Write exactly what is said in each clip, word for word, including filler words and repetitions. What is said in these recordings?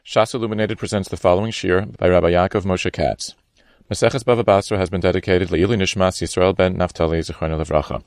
Shas Illuminated presents the following shir by Rabbi Yaakov Moshe Katz. Maseches Bava Basra has been dedicated to Le'ili Nishmas Yisrael ben Naftali Zichrono Levracha.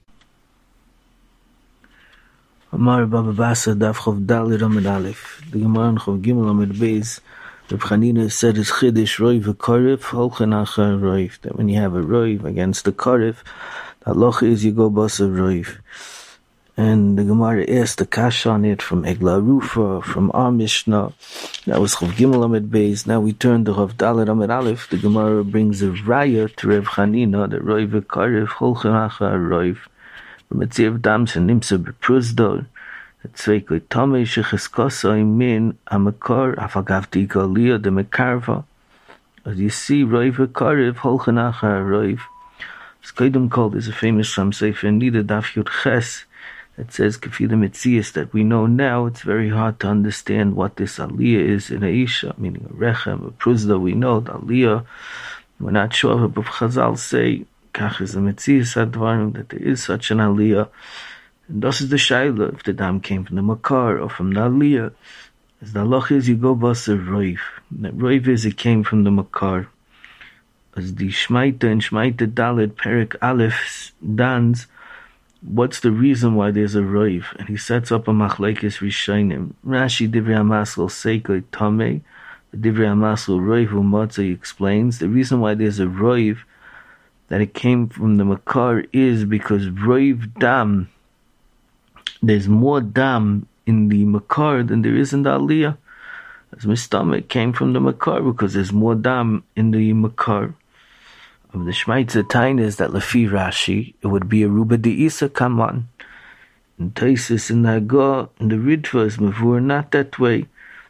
Amar Bava Basra Daf Chov Dalet Amud Aleph. The Gemara in Chov Gimel Amud Beis. Reb Chanina said it's Chiddush Roiv v'Karev Holchen Achar Roiv. That when you have a Roiv against the Karev, the halacha is you go bas a Roiv. And the Gemara asked the Kash on it from Egla Rufa, from our Mishnah. That was Chov Gimel Amud Beis. Now we turn to Chov Dalet Amud Aleph. The Gemara brings a raya to Reb Chanina, the Roiv v'Karev Holchen Achar Roiv. From Etziv Dam Shenimsa B'Pruzdor. Tzveikli Tomei Shecheskosai Min Amakar Afagavti Galia de Mekarva. As you see, Roiv v'Karev Holchen Achar Roiv. Skaidum called is a famous Sham Sefer Nida Daf Yud Ches. It says, Kefila Metzias, that we know now, it's very hard to understand what this Aliyah is in Aisha, meaning a Rechem, a Pruzda. We know the Aliyah, we're not sure, but Chazal say, Kach is a Metzias Advarim, that there is such an Aliyah. And this is the Shaila, if the dam came from the Makar or from the Aliyah. As the halach is, you go bas a Roiv. That Roiv is, it came from the Makar. As the Shmaita and Shmaita Dalet, Perik Aleph, Dans, what's the reason why there's a Roiv? And he sets up a Machlekes Rishonim. Rashi Divrei HaMaskal Seikoi Tomei, Divrei HaMaskal Roiv U'Matzah, he explains the reason why there's a Roiv, that it came from the Makar, is because Roiv Dam, there's more Dam in the Makar than there is in the Aliyah. As Mistameh came from the Makar because there's more Dam in the Makar. Of the Shmaitza Tain is that Lefi Rashi, it would be a Ruba De'isa Kaman. In Taisis, in the Hagah, in the Ritva is Mavur, not that way.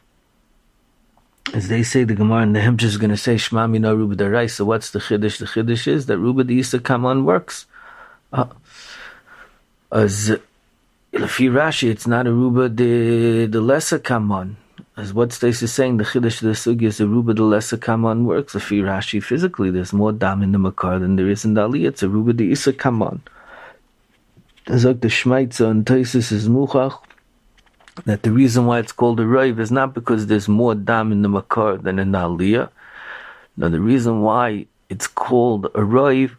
As they say, the Gemara and the Hemsh is going to say, Shma Mina Ruba De'Rai. So what's the Chiddush? The Chiddush is that Ruba De'isa Kaman works. Uh, as Lefi Rashi, it's not a Ruba de, de Lesa Kaman. As what Stace is saying, the Chiddush of the Sugi is a Ruba de Lesa Kaman works. Lefi Rashi, physically, there's more Dam in the Makar than there is in the Aliyah. It's a Ruba de Isa Kaman. As like the Shmaitza and Taisis is Muchach, that the reason why it's called a Roiv is not because there's more Dam in the Makar than in the Aliyah. No, the reason why it's called a Roiv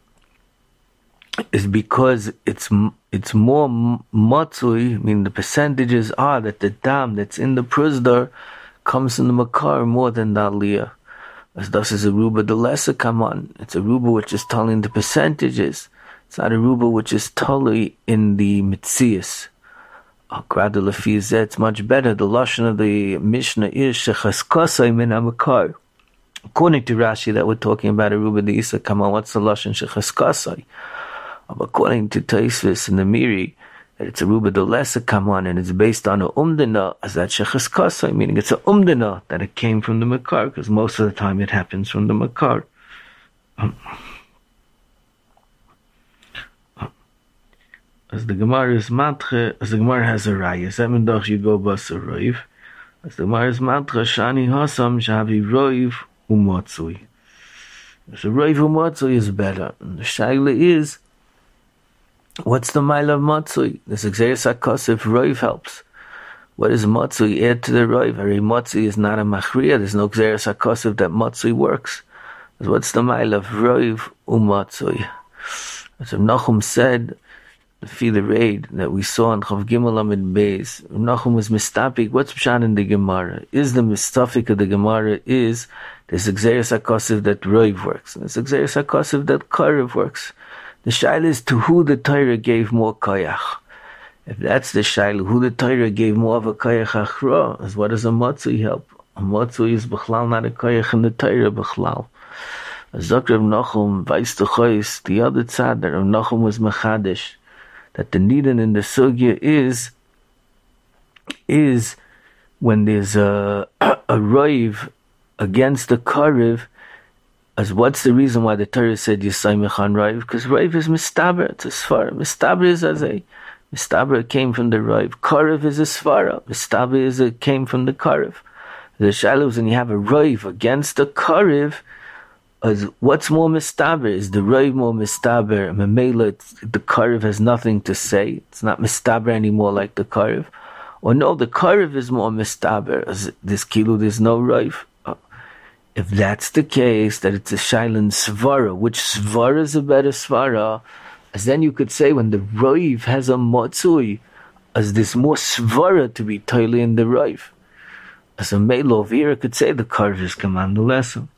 is because it's it's more matzui. I mean, the percentages are that the dam that's in the Pruzdar comes in the Makar more than the Aliyah. As thus is a Ruba de Lesa Kaman. It's a Ruba which is telling the percentages. It's not a Ruba which is totally in the Mitzias. Akrada Lefi Zeh, it's much better. The Lashon of the Mishnah is Shechaskosai Min HaMakar. According to Rashi, that we're talking about a Ruba de Isa Kaman. What's the Lashon Shechaskosai? According to Taisvis and the Miri, that it's a Ruba de Lesa Kaman, and it's based on a Umdana, as that Shechaskosai, meaning it's a Umdana, that it came from the Makar, because most of the time it happens from the Makar. Um, um, as the Gemara is Matre, as the Gemara has a Raya, seven doch you go bas a Roiv, as the Gemara is Matre, Shani Hasam, Shavi Roiv, Umatzui. As a Roiv Umatzui is better. And the Shaila is, what's the mile of Matzui? This Xeris HaKosef Roiv helps. What is Matzui? Add to the Roiv. Hari Matzui is not a Machriya. There's no Xeris HaKosef that Matzui works. What's the mile of Roiv Umatzui? As Nachum said, the Fila Raid that we saw in Chav Gimel Amud Beis, Nachum was mistapik. What's Pshan in the Gemara? Is the mistafik of the Gemara is there's Xeris HaKosef that Roiv works. And there's Xeris HaKosef that Karev works. The shaila is to who the Torah gave more koyach. If that's the shaila, who the Torah gave more of a koyach achra, is what does a matzui help? A matzui is b'chlal not a koyach in the Torah b'chlal. As Rav Nachum weiß the chois, the other tzad that Rav Nachum was mechadish, that the nidan in the sugya is, is when there's a, a roiv against the karev. As what's the reason why the Torah said Yisayimich on Raiv? Because Raiv is Mistaber, it's a Svara. Mistaber is as a Mistaber came from the Raiv. Karev is a Svara. Mistaber is a came from the Karev. The Shiloh is when you have a Raiv against the Karev, as what's more Mistaber? Is the Raiv more Mistaber? Memela, the Karev has nothing to say. It's not Mistaber anymore like the Karev. Or no, the karev is more mistaber. As this kilo, there's no roiv. If that's the case, that it's a shailan svara, which svara is a better svara, as then you could say when the roiv has a matzui, as there's more svara to be toily in the roiv. As a melo over here, I could say the karev is command the lesson.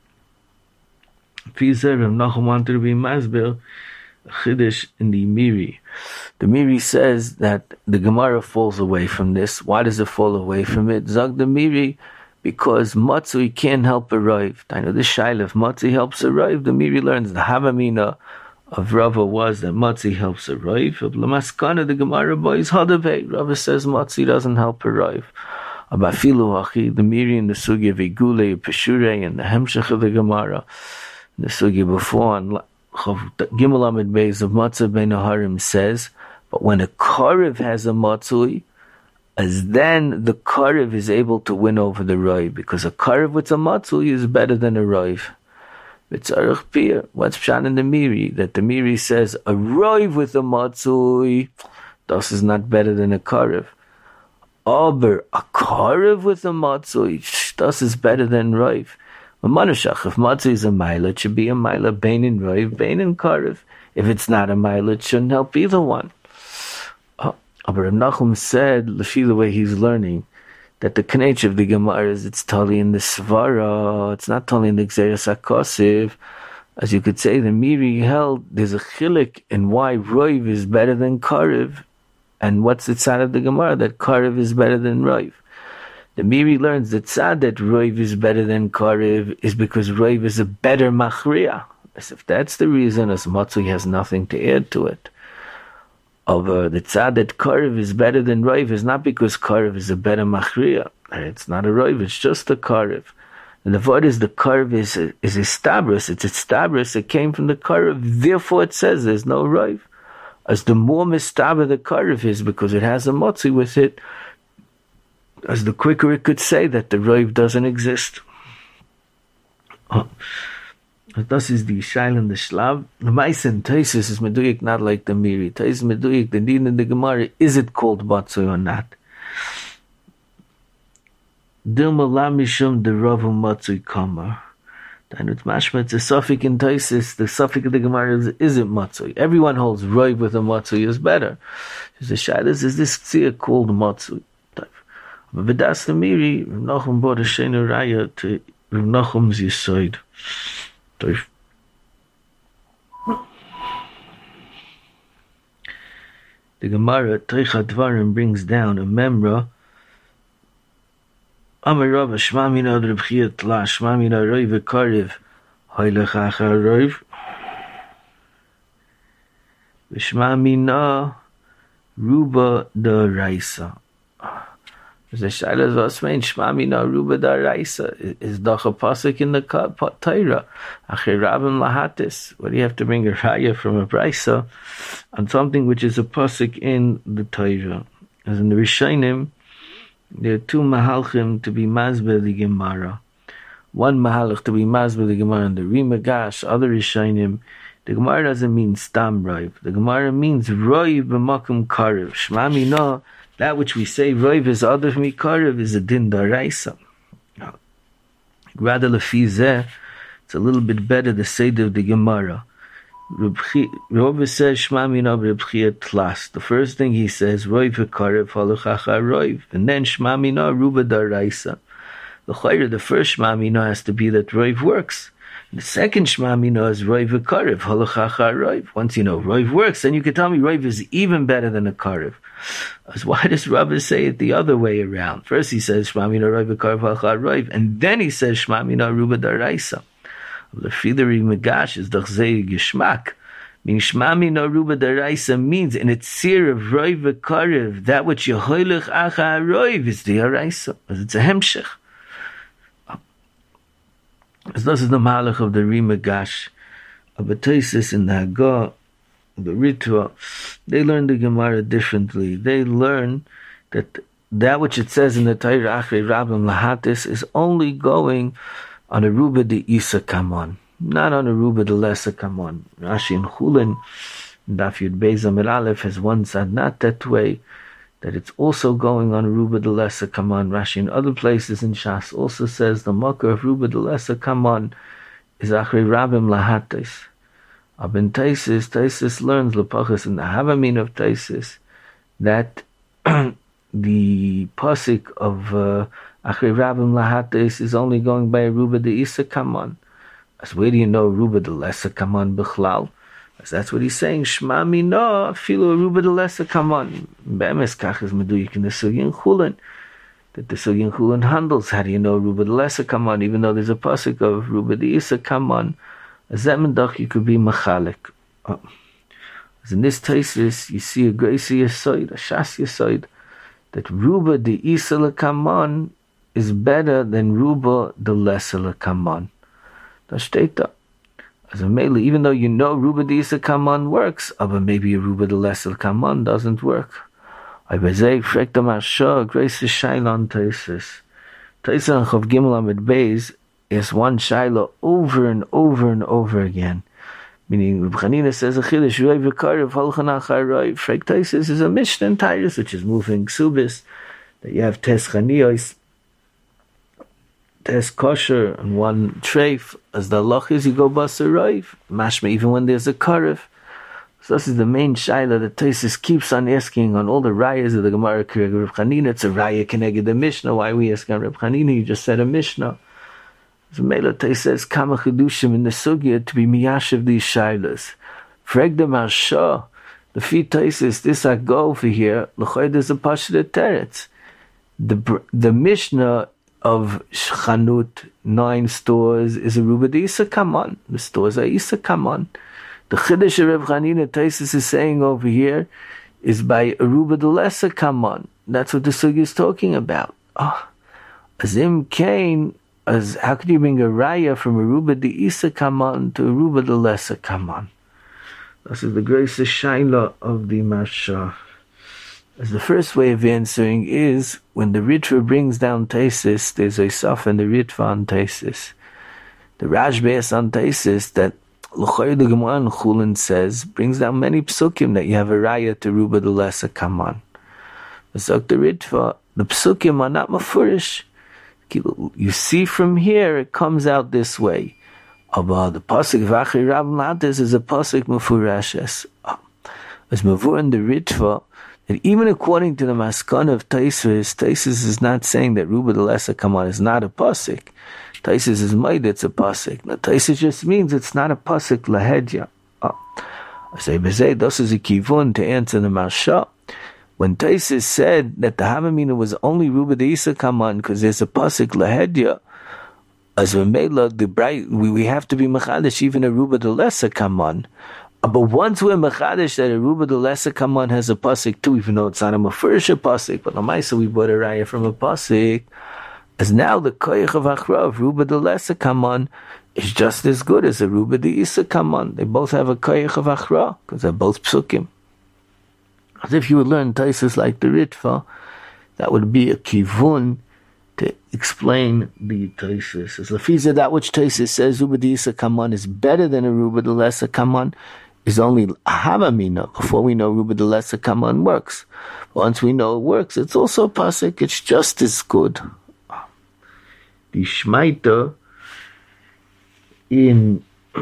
Pizer Rav Nachum wanted to be masber chiddush in the Miri. The Miri says that the Gemara falls away from this. Why does it fall away from it? Zag the Miri, because matzui can't help arrive. I know the shaila, if matzui helps arrive, the Miri learns the havamina of Rava was that matzui helps arrive. Of Lamaskana, the Gemara boys hadavei. Rava says matzui doesn't help arrive. Abafilu hachi, the Miri and the sugi of Igule, Peshure, and the Hemshech of the Gemara. The sugi before on Gimel Amid Beis of Matzah Ben Aharim says, but when a karev has a matzui, as then the karev is able to win over the roiv, because a karev with a matzui is better than a roiv. B'tzarech pir, what's pshan in the Miri? That the Miri says a roiv with a matzui, das is not better than a karev. Aber a karev with a matzui, das is better than roiv. Manushach, if matzui is a maila, it should be a maila bein in roiv, bein in karev. If it's not a maila, it shouldn't help either one. Oh, but Rav Nachum said, Lafi, the way he's learning, that the knech of the Gemara is it's tali in the svara, it's not tali in the Gzeres HaKosiv. As you could say, the Miri held there's a chilik in why roiv is better than karev, and what's the tzad of the Gemara that karev is better than roiv. The Miri learns that tzad that roiv is better than karev is because roiv is a better machriya. As if that's the reason, as matzui has nothing to add to it. Over the tzad that karev is better than roiv is not because karev is a better machriya. It's not a roiv, it's just a karev. And the word is the karev is is established. It's established. It came from the karev. Therefore, it says there's no roiv. As the more mistaber the karev is, because it has a matzui with it, as the quicker it could say that the roiv doesn't exist. Oh. Das is the shail and the shlav. The Maisen Taisus is meduyik not like the Miri. Taisus meduyik, the din in the Gemara, is it called matzui or not? Dilma la mishum de ravu matzui kamar. Then it's mashma, it's a suffix in Taisus. The suffix of the Gemara is, is it matzui? Everyone holds roiv with a matzui is better. The shail is, is this tzia called matzui? But Vidas the Miri, Rav Nachum brought a shena raya to Rav Nachum's yisoid. The Gemara, Teicha Dvarim, brings down a memra. Amar Rava, Shma mina Reb Chia Tla, Shma mina roiv v'karev, hoylech achar roiv. V'shma mina ruba da raisa. The shaila was mean Shma mina ruba daraisa is doch a pasuk in the Torah. Acher rabim lahatis. What do you have to bring a raya from a brisa on something which is a pasuk in the Torah? As in the Rishonim, there are two mahalchim to be mazbe the Gemara. One mahalch to be mazbe the Gemara in the Rimagash. Other Rishonim, the Gemara doesn't mean stam roiv. The Gemara means roiv b'makom karev. Shma mina. That which we say, roiv is other from karev, is a din daraisa. Rather lefizeh, it's a little bit better the seder of the Gemara. Rava says, Shma mina Reb Chia Tlas. The first thing he says, roiv v'karev halachacha roiv. And then Shma mina ruba daraisa. The chayre, the first Shma mina has to be that roiv works. The second Shma mina is roiv v'karev halachacha roiv. Once you know roiv works, then you can tell me roiv is even better than a karev. As why does Rava say it the other way around? First he says Shma mina roiv v'karev halachacha roiv, and then he says Shma mina ruba daraisa. The Fidari Megash is Dachzei Geshmak. Meaning Shma mina ruba daraisa means in its seer of roiv v'karev, that which yehoilech acha roiv is the araisa. It's a hemshech. As this is the malach of the Rimagash, of the Taisus in the Hagah, the Ritva. They learn the Gemara differently. They learn that that which it says in the Torah, Achrei Rabim Lahatis, is only going on a Ruba de Isa Kamon, not on a Ruba de Lesa Kamon. Rashi in Chulin, Daf Yud Beis Amid Aleph, has one said not that way. that it's also going on Ruba de Lesser Kaman. Rashi in other places in Shas also says the Makar of Ruba de Lesser Kaman is Achri Rabim Lahatis. Abin Taisis, Taisis learns Lepachas in the Havamin of Taisis that the pasuk of uh, Achri Rabim Lahatis is only going by Ruba de Isa Kaman. As where do you know Ruba de Lesser Kaman Bichlal? As that's what he's saying. Shma mina filo Ruba de Lesser Kaman. Be'emes kach is meduyik in the Sugin Chulin. That the Sugin Chulin handles. How do you know Ruba de Lesser Kaman? Even though there's a pasuk of Ruba de Isa Kaman. As that mendach you could be machalik. Oh. As in this thesis, you see a grace yasoid, a shas yasoid, that Ruba de Isa Kaman is better than Ruba de Lesser Kaman. Das steht da. As a mele, even though you know Ruba de Isa Kaman works, but maybe a Ruba de Lesser Kaman doesn't work. I bezei fragt the Marsha, grace is shaila Taisis. Taisis and Chav Gimel Amid Beis is one shaila over and over and over again. Meaning, Reb Chanina says a chiddush roiv v'karev holchan achar roiv. Fragt Taisis is a Mishnah in Tyrus, which is moving ksubis, that you have tes chaniyos, tes kosher, and one treif. As the loch is, you go basa roiv. Mashma, even when there's a karev. So this is the main shaila that Taisis keeps on asking on all the rayas of the Gemara Kereg Reb Chanina. It's a raya keneged the Mishnah. Why are we asking on Reb Chanina? You just said a Mishnah. So Mela Taisis says kama chedushim in the sugya to be miyashiv these shailas. Freg the Marsha, the feet Taisis, this I go over here. L'choy there's a pasha teretz. The the Mishnah of Chanut, nine stores, is a Ruba de Isa Kaman. The stores are Isa Kaman. The Chiddush of Reb Chanina Taisis is saying over here is by a Ruba de Lesser Kaman. That's what the Sugi is talking about. Oh, Azim Kain, as how could you bring a raya from a Ruba de Isa Kaman to a Ruba de Lesser Kaman? This is the greatest shaila of the Marsha. As the first way of answering is when the Ritva brings down Taisis, there's a Saf and the Ritva on Taisis. The Rashbais on Taisis that L'choy the Gemara in Chulin says brings down many psukim that you have a raya to Ruba de Lesser Kaman. The Zok the Ritva, the psukim are not mafurish. You see from here it comes out this way. But the pasuk V'achri Rabim Lahatis is a pasuk mafurashes. As mavur in the Ritva, that even according to the Maskana of Taisis, Taisis is not saying that Ruba de Lesser Kaman is not a pasuk. Taisis is made it's a pasuk. Now Taisis just means it's not a pasuk lahedya. I say bezei, this is a kivun to answer the Marsha. When Taisis said that the Havamina was only Ruba de Isa Kaman because there's a pasuk lahedya, as we made the bright, we, we have to be machadish even a Ruba de Lesser Kaman. But once we're machadish that a Ruba de Lesser Kaman has a pasuk too, even though it's not a mafurish pasuk, but lamaisa we bought a raya from a pasuk. As now the koyach of achra of Ruba de Lesser Kaman is just as good as a Ruba de Isa Kaman. They both have a koyach of achra because they're both psukim. As if you would learn Taisis like the Ritva, that would be a kivun to explain the Taisis. As Lafiza, that which Taisis says Ruba de Isa Kaman is better than a Ruba de Lesser Kaman is only Havamina before we know Ruba de Lesser Kaman works. Once we know it works, it's also a pasuk. It's just as good. The Shmaita in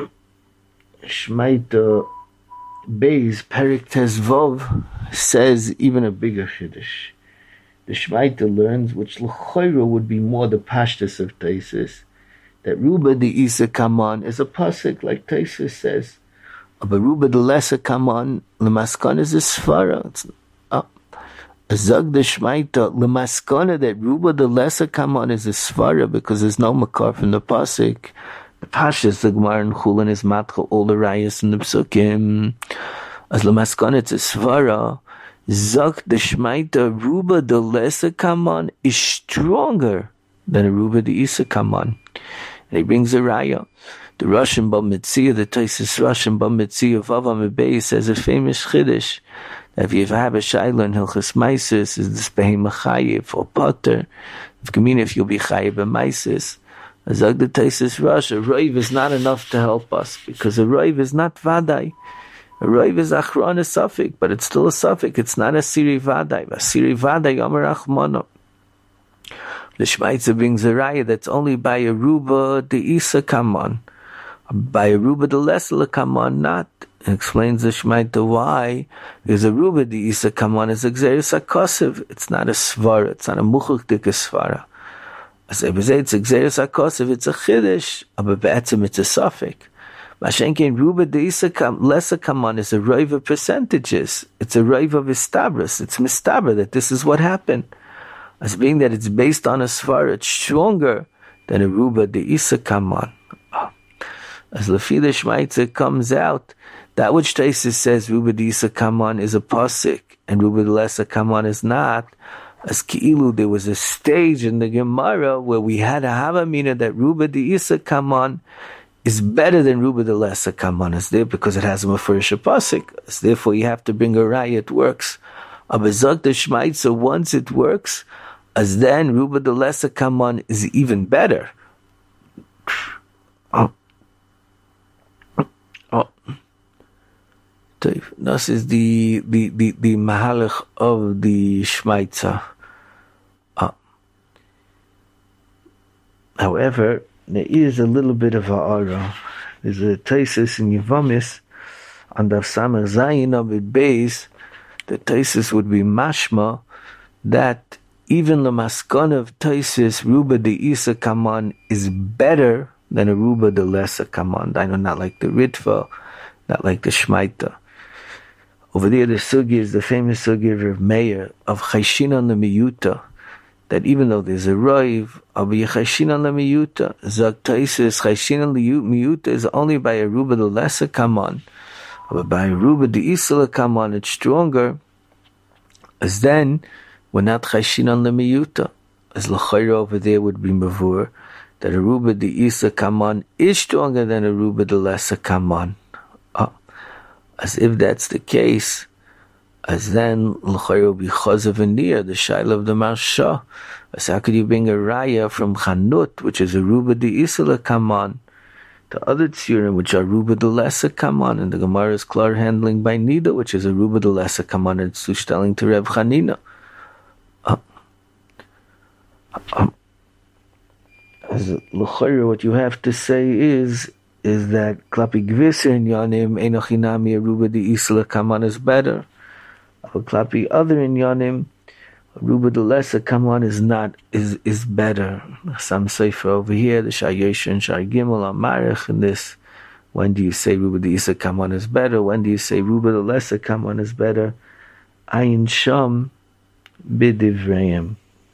Shmaita Beis Perik Tezvov says even a bigger chiddush. The Shmaita learns, which l'choira would be more the pashtus of Taisis, that Ruba de Isa Kaman is a pasuk like Taisis says. But Ruba de Lesser Kaman l'maskan is a svara. It's Zag the Shmaita l'maskana that Ruba de Lesser Kaman is a svara because there's no makar from the pasuk. The pashas the Gemara in Chulin is matcha all the rayas in the psukim. As l'maskana it's a svara. Zak the Shmaita Ruba de Lesser Kaman is stronger than a Ruba de Isa Kaman. And he brings a raya. The Russian Bamitzia, the Taisis Russian Bamitzia of Avam Ebei says a famous chiddush. If you have a shaila in Hilchas Maisis, is this behem chayiv or potter? If Gemina, if you'll be chayiv b'maisis, as the Taisis Russia, roiv is not enough to help us because a roiv is not vadai. A roiv is achron a suffix, but it's still a suffix. It's not a siri vadai. A siri vadai yomer achmano. The Shmaitza brings a raya that's only by a ruba the isa kaman. By a ruba the lesser kaman, not. It explains the Shmaitza why. Because a ruba the isa kaman is a gzeris akosiv. It's not a svara. It's not a muchukdik svara. As I say, it's a gzeris akosiv. It's a chiddush. But be'etzim it's a suffix. Mashenkin ruba the isa kam lesser kaman is a roiv of percentages. It's a roiv of istabras. It's mistabra that this is what happened. As being that it's based on a svara, it's stronger than a ruba de isa kaman. As Lefi the Shmaitza comes out, that which Taisus says ruba de isa kaman is a pasik and ruba de lesa kaman is not. As Ki'ilu, there was a stage in the Gemara where we had a havamina that ruba de isa kaman is better than ruba de lesa kaman. Is there because it has a mafurish pasik. As therefore you have to bring a raya. It works. Abazak the Shmaitza, once it works, as then ruba de lesa kaman is even better. Oh. Oh. This is the the the, the mahalach of the Shmaitza. Oh. However, there is a little bit of a aura. There's a Taisus in Yevamis on the Samar Zayin of it base. The Taisus would be mashma that even the maskon of Taisus, ruba de isa kaman, is better than a ruba de lesa kaman. I know, not like the Ritva, not like the Shmaita. Over there, the sugi is the famous sugi of Rav Meir of chayshin on the miyuta. That even though there's a roiv, of chayshin on the miyuta, zak Taisus chayshin on the miyuta is only by a ruba de lesa kaman. But by ruba de isa kaman, it's stronger. As then, we're not chayshin on the miyuta. As l'chayra over there would be mavur, that a ruba de isa kaman is stronger than a ruba de lesa kaman. Oh. As if that's the case, as then l'chayra will be chazav v'niyah, the shaila of the marsha. As how could you bring a raya from chanut, which is a ruba de isa kaman? The other tziurim, which are ruba de lesa kaman, and the Gemara is klar handling by nida, which is a ruba de lesa kaman, and it's telling to Reb Chanina. Uh, um, as l'chayra, what you have to say is is that klapi gvisir in yanim enochinami a ruba de isa kaman is better. But klapi other in yanim, ruba de lesa kaman is not is is better. Some sefer over here, the Shayesh and Shar Gimel Amarech in this. When do you say ruba de isa kaman is better? When do you say ruba de lesa kaman is better? Ayin sham b'divrayim.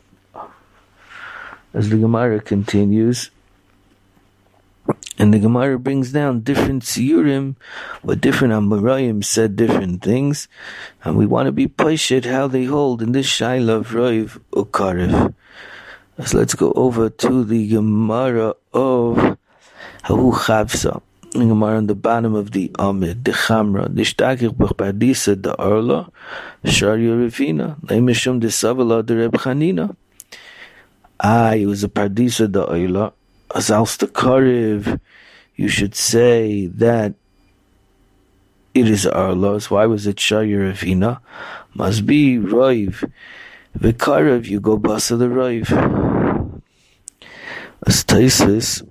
As the Gemara continues, and the Gemara brings down different siyurim, where different Amoraim said different things, and we want to be poished how they hold in this shaila of roiv ukarev. So let's go over to the Gemara of Hahu Chavsa. The Gemara on the bottom of the Amid, the Chamra, the Shtakich B'Pardisa, the Arla, Shari Revina, Leimishum de Savala, the Reb Chanina. Ah, it was a Pardisa, the Arla. As Alsta Karev, you should say that it is Arla. So why was it Shari Revina? Must be Roiv. V'Karev, you go Basa the Roiv. As Taisus,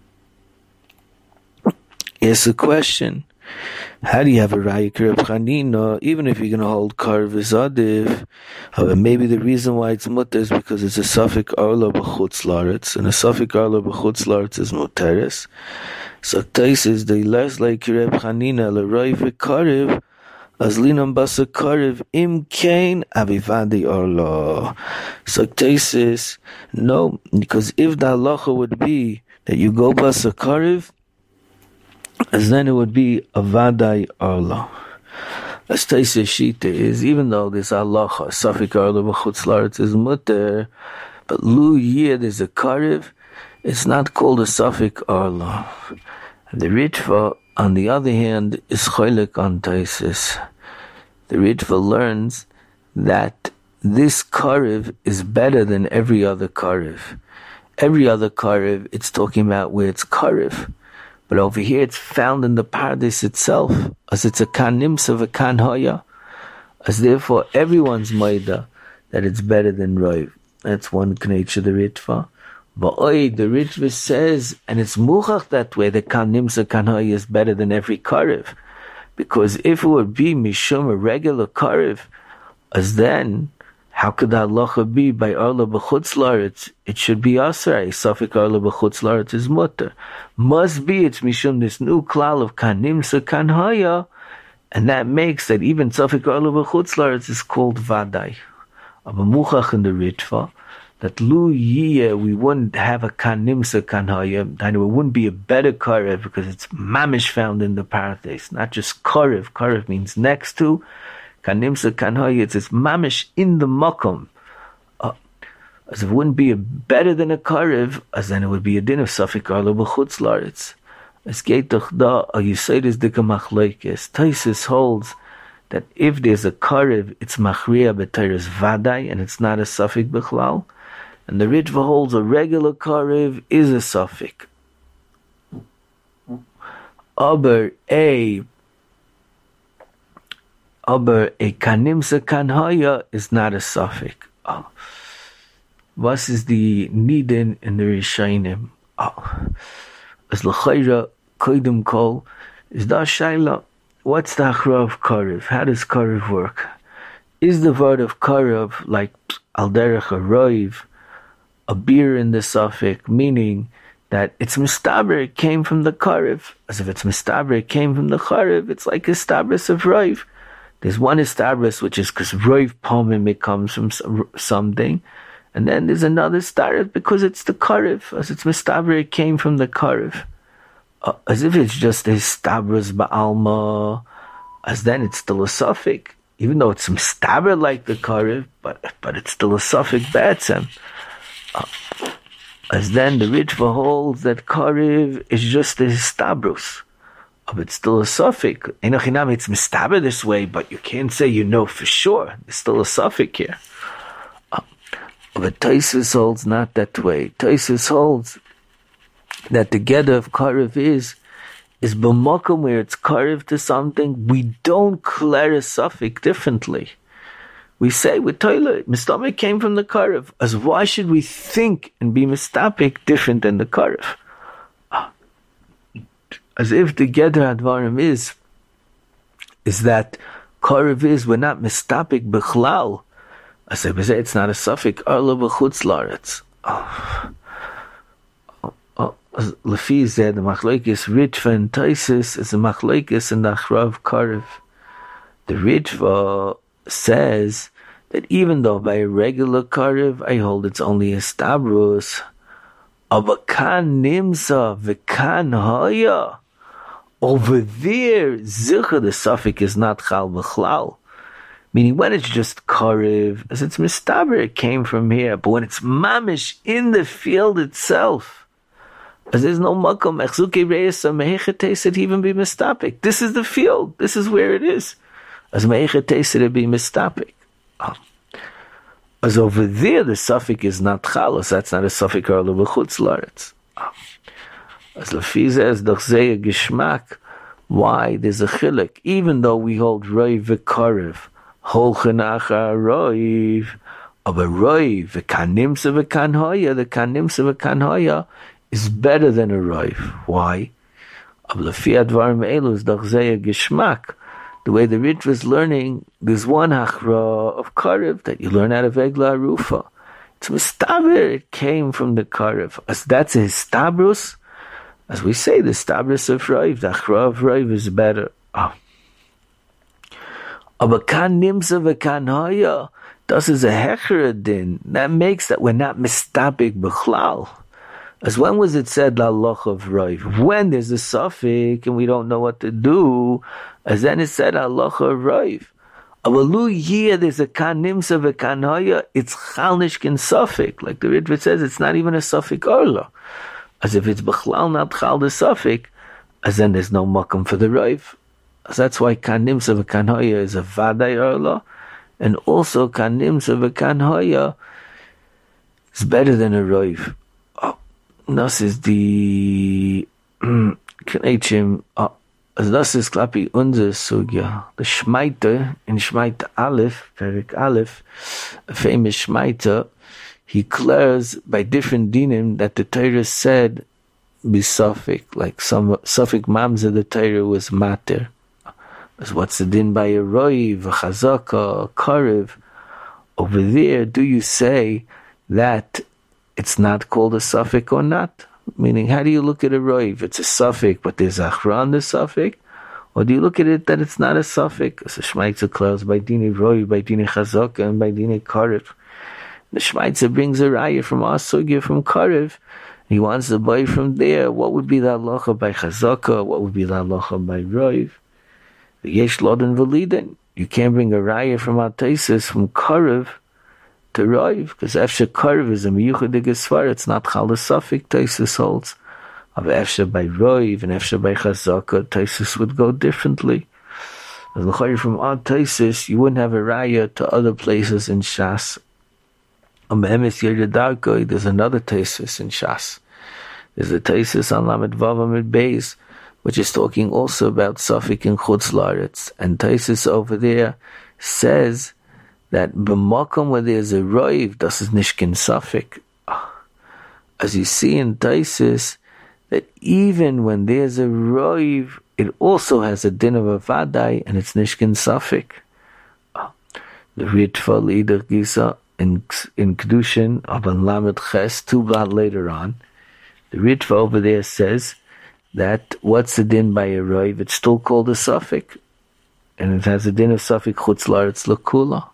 yes, a question. How do you have a Raya Reb Chanina, even if you're going to hold Karv Zadiv? Uh, maybe the reason why it's mutter is because it's a Safik Arla B'chutz Laretz, and a Safik Arla B'chutz Laretz is Muteres. So Tais is the less like Reb Chanina, L'Roiv V'Karev, as Linam Basa Karev, Im Kain Avivadi Arla. So Tais is, no, because if the halacha would be that you go Basa Karev, as then it would be a vadai arla. As Taisa Shita is, even though this halacha, Safik arla b'chutz laretz is mutter, but lu yid is a karev, it's not called a Safik arla. The Ritva, on the other hand, is choylek on Taisis. The Ritva learns that this karev is better than every other karev. Every other karev, it's talking about where it's karev. But over here it's found in the paradise itself, as it's a kan nimsa of a kan haya, as therefore everyone's maida that it's better than roiv. That's one nature of the Ritva. But oi, the Ritva says, and it's muchach that way, the kan nimsa kan haya is better than every karev. Because if it would be mishum a regular karev, as then, how could the halacha be by arla b'chutz laretz? It should be asray. Safik arla b'chutz laretz is mutter. Must be it's mishum this new klal of kan nimsa kan haya, and that makes that even safik arla b'chutz laretz is called vadai. Aber muchach in the Ritva, that lu yiyeh, we wouldn't have a kan nimsa kan haya, and it wouldn't be a better karev because it's mamish found in the paradise, not just karev. Karev means next to. Kan nimsa kan haya, it's, it's mamish in the makom. Uh, as it wouldn't be a better than a karev, as then it would be a din of safik arla b'chutz laretz. As geht doch da, a yisaydes dika machloikes. Taisus holds that if there's a karev, it's machriya b'teiras vadai, and it's not a safik b'chlal. And the Ritva holds a regular karev is a safik. Aber a Aber a kan nimsa kan haya is not a safik. Oh. What is the nidin in the Rishayim? Oh. As l'chayra koidem kol is da shayla. What's the achra of karev? How does karev work? Is the word of karev like al derech a roiv, a beer in the safik, meaning that it's mistaber, it came from the karev? As if it's mistaber, it came from the karev, it's like a stabris of roiv. There's one estabris, which is because roiv pomim, it comes from something. And then there's another staris because it's the karev. As it's mistaber, it came from the karev. Uh, as if it's just a estabris ba'alma, as then it's still a safik. Even though it's mistaber like the karev, but, but it's still a safik ba'atzem. Uh, as then the Ritva holds that karev is just a estabrus. But it's still a suffix. Enochinam, it's mistaber this way, but you can't say you know for sure. There's still a suffix here. Uh, but Taisus holds not that way. Taisus holds that the gather of karev is is b'makom where it's karev to something. We don't declare a suffix differently. We say with toilet, mistapik came from the karev. As why should we think and be mistapik different than the karev? As if the Gedra Advarim is, is that karev is, we're not mistapik b'chlal. I say, but it's not a suffix, arla b'chutz laretz. Lefi zeh, the machlokes Ritva and Taisus is a machlokes in the achra of karev. The Ritva says that even though by a regular karev, I hold it's only a stabrus, aber kan nimsa v'kan haya. Over there, zilcha the suffix is not chal b'chlal. Meaning when it's just karev, as it's mistaber, it came from here. But when it's mamish in the field itself, as there's no makom, echzuke reisa mehechetes, it even be mistapik. This is the field. This is where it is. As mehechetes, it be mistapik. Oh. As over there, the suffix is not chalos. That's not a suffix or levachutz laretz. Oh. As Lafiza as Dochzeya Gishmak, why there's a chilek, even though we hold Roiv v'karev, holchen acha Roiv, aber Roiv v'kanimsa v'kan hoya, the kanimsa v'kan hoya is better than a Roiv. Why? Aber Lafi Advarim Elu is Dochzeya Gishmak. The way the Ritva is learning, there's one achra of karev that you learn out of Egla Rufa. It's mistaber, it came from the karev. As that's a histabrus. As we say, the stabris of Roiv, the achra of Roiv is better. Oh. Aber kan nimsa v'kan haya, das is a hecher din. That makes that we're not mistabik b'chlal. As when was it said la loch of Roiv? When there's a suffix and we don't know what to do, as then it said la loch of Roiv. Aber lu here there's a kan nimsa v'kan haya, it's chalnishkin suffix. Like the Ritva says, it's not even a suffix orla. As if it's b'chlal not chal the suffix, as then there's no makom for the roiv. As that's why kan nimsa v'kan haya is a vaday orla, and also kan nimsa v'kan haya is better than a roiv. Oh, this is the Knetchim, as das ist klapi unsere Sugya. The Shmaita, in Shmaita Aleph, Perik Aleph, a famous Shmaita, he declares by different dinim that the Torah said be suffik, like some suffik mamza the Torah was mater. As what's the din by a roiv, a chazaka, a karev? Over there, do you say that it's not called a suffik or not? Meaning, how do you look at a roiv? It's a suffix, but there's achra on the suffix? Or do you look at it that it's not a suffix? As a Shmaitza declares by dini roiv, by dini chazaka, and by dini karev. The Shmaitza brings a raya from our sugya, from karev. He wants to buy from there. What would be the halacha by chazaka? What would be the halacha by roiv? The yesh loden v'liden. You can't bring a raya from our tesis, from karev, to roiv, because after karev is a miyuchadik esvar, it's not challah suffik, Taisus holds. Of after by roiv and after by chazaka, Taisus would go differently. As l'chayr from our Taisus, you wouldn't have a raya to other places in Shas. On Behemis Yeredarkoi, there's another Taisus in Shas. There's a Taisus on Lamed Vav Amid Beis, which is talking also about suffik in Chutz Laaretz. And Taisus over there says that b'makom where there's a roiv, das is nishkin suffik. As you see in Taisus, that even when there's a roiv, it also has a din of a vadai, and it's nishkin suffik. The Ritva Lider Gisa in in Kedushin of an Lamed Ches, two blot later on, the Ritva over there says that what's the din by a roiv? It's still called a suffik, and it has a din of suffik chutz laaretz lakula.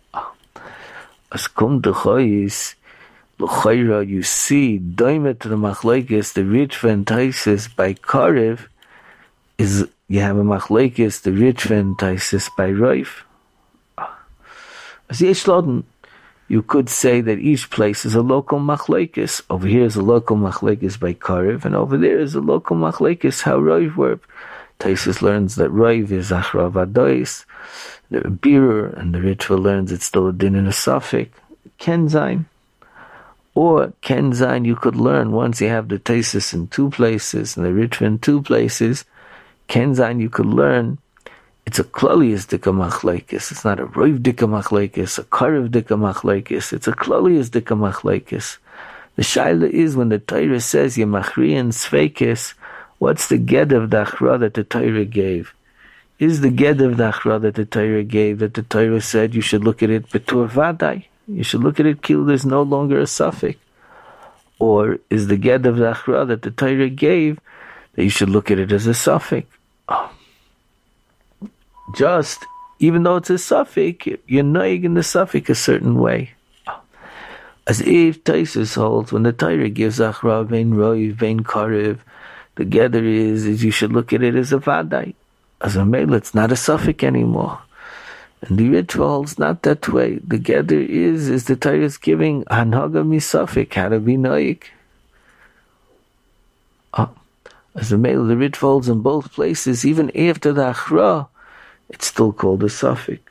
As kum dechoyis, l'chayra, you see, doimet to the machlekes, the Ritva and Taisus by karev, is you have a machlekes, the Ritva and Taisus by roiv. As yesh loden, you could say that each place is a local machlekes. Over here is a local machlekes by karev, and over there is a local machlekes how roiv work. Taisus learns that roiv is achra vadois. The Birur and the Ritva learns it's still a din in a suffix. Kenzain. Or Kenzain you could learn once you have the Taisus in two places and the Ritva in two places. Kenzain you could learn it's a klalius dika machlekes. It's not a roiv dika machlekes, a karev dika machlekes. It's a klalius dika machlekes. The shaila is when the Torah says yemachri and sveikes, what's the ged of the achra that the Torah gave? Is the ged of the achra that the Torah gave, that the Torah said you should look at it betur vadai? You should look at it kil there's no longer a suffix. Or is the ged of the achra that the Torah gave that you should look at it as a suffix? Oh. Just, even though it's a suffix, you're noig in the suffix a certain way. As if Taisus holds, when the Torah gives achra vein roiv, vein karev, the gather is, is you should look at it as a vadai. As a male, it's not a suffix anymore. And the ritual holds not that way. The gather is, is the Torah is giving hanhaga misafik, how to be noik. Oh. As a male, the ritual holds in both places, even after the achra, it's still called a suffix.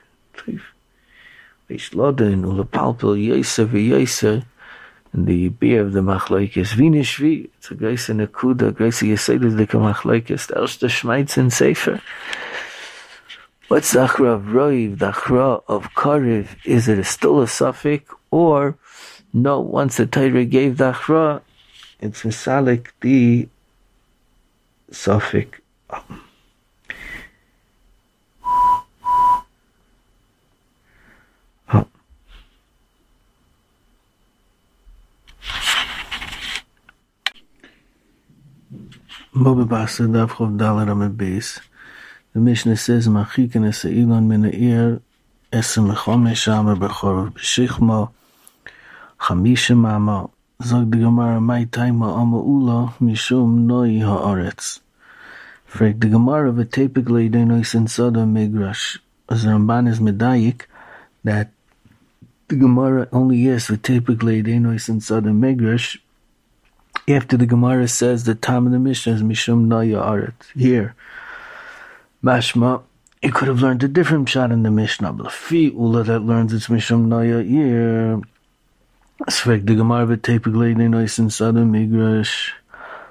Ishloden ulapalpil yoser v'yoser, and the beer of the machlokes vinishvi. It's a grace and a kuda, grace yesedus the machlokes. The Elshter Shmaitz in Sefer. What's the achra of roiv? The achra of karev? Is it still a suffix, or no? Once the Torah gave the achra, it's misalik the suffix. Baba Basa Daf Chav Dalet Amud Beis. The Mishnah says, "Machiken es Elon min ha'ir esem lechomesh amer bechorov b'shichma chamisha mama." Zog the Gemara, "My time ha'ama ula mishum noi ha'aretz." Frag the Gemara, "V'tepik leidenois in soda migrash." As the Ramban is medayik that the Gemara only yes v'tepik leidenois in soda migrash. After the Gemara says the time of the Mishnah is Mishum Naya Aret. Here, Mashma, you could have learned a different shot in the Mishnah. But Fi Ula that learns it's Mishum Naya here. Svek the Gemara v'tepik leidei nois in Sada Migrash.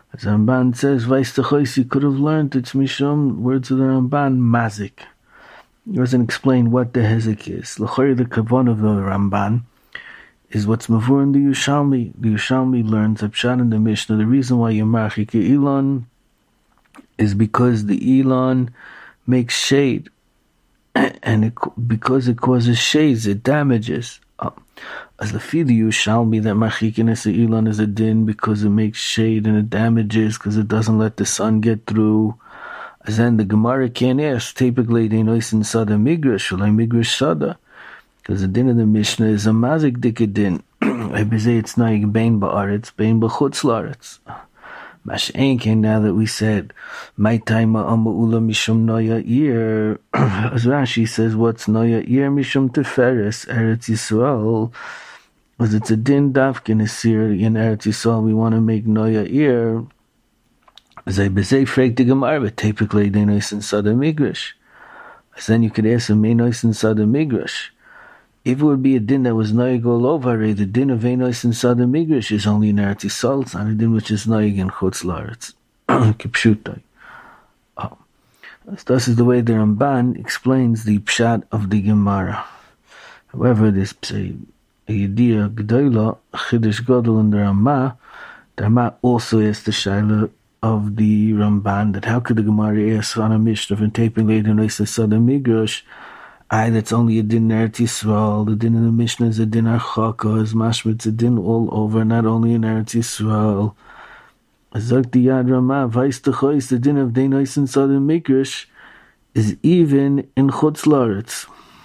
As Ramban says, Vaistachoisi could have learned it's Mishum, words of the Ramban, Mazik. He doesn't explain what the Hezek is. L'chori, the Kavan of the Ramban is what's Mavur in the Yushalmi. The Yushalmi learns, Abshan in the Mishnah, the reason why you're Marchik Elon is because the Elon makes shade. And it, because it causes shades, it damages. Uh, as the feed you shall be that machikiness elon is a din because it makes shade and it damages because it doesn't let the sun get through. As then the Gemara can't ask, typically they know it's in Sada Migrash, or like Migrash Sada, because the din of the Mishnah is a mazik dikadin. I say it's naig bein ba'aretz, bein b'chutz la'aretz. Mash'enken, now that we said, my time ma'ama'ula mishum noya ir, as Rashi says, what's noya ir mishum teferes, Eretz Yisrael, as it's a din dafkin asir in Eretz Yisrael, we want to make noya ir, as I bezei frek the Gemara, but typically they know it's in Sada Migrash. As then you could ask them, may know it's in Sada Migrash. If it would be a din that was noyeg all over, the din of Einos in Sada Migrash is only in Eretz Yisrael. It's not a din which is noyeg in Chutz La'aretz. Kipshutai. Oh. This is the way the Ramban explains the pshat of the Gemara. However, this a Yediyah G'dayla, Chiddush Gadol in the Ramah, the Ramah also asks the shaila of the Ramban that how could the Gemara ask on a Mishnah from taping later in Sada Migrash? I, that's only a din in Eretz Yisrael. The din in the Mishnah is a din archaka. As mashma, it's a din all over, not only in Eretz Yisrael. Azak the Yad Ramah, Vais Techois, the din of Deinos and Sada Migrash is even in Chutz La'aretz.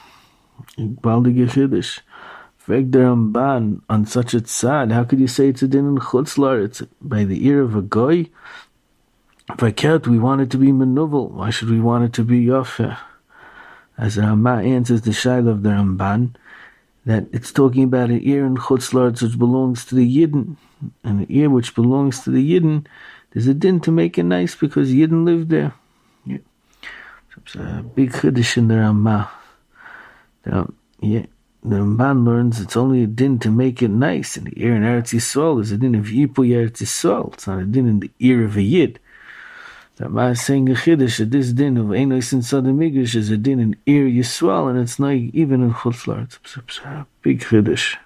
Baldige Chiddush. Frag the Ramban on such a tzad. How could you say it's a din in Chutz La'aretz? By the ear of a goy? If I can't, we want it to be menuvel. Why should we want it to be yafeh? As the Ramah answers the shaila of the Ramban, that it's talking about an ear in Chutz La'aretz which belongs to the Yidden. And an ear which belongs to the Yidden, there's a din to make it nice because Yidden live there. Yeah. So it's a big chiddush in the Ramah. The, yeah, the Ramban learns it's only a din to make it nice. And the ear in Eretz Yisrael is a din of Yipu Eretz Yisrael. It's not a din in the ear of a Yid. The Ramah is saying a chiddush that this din of Einos and Sada Migrash is a din in Ir Yisrael, and it's not even in Chutz La'aretz. It's a big chiddush.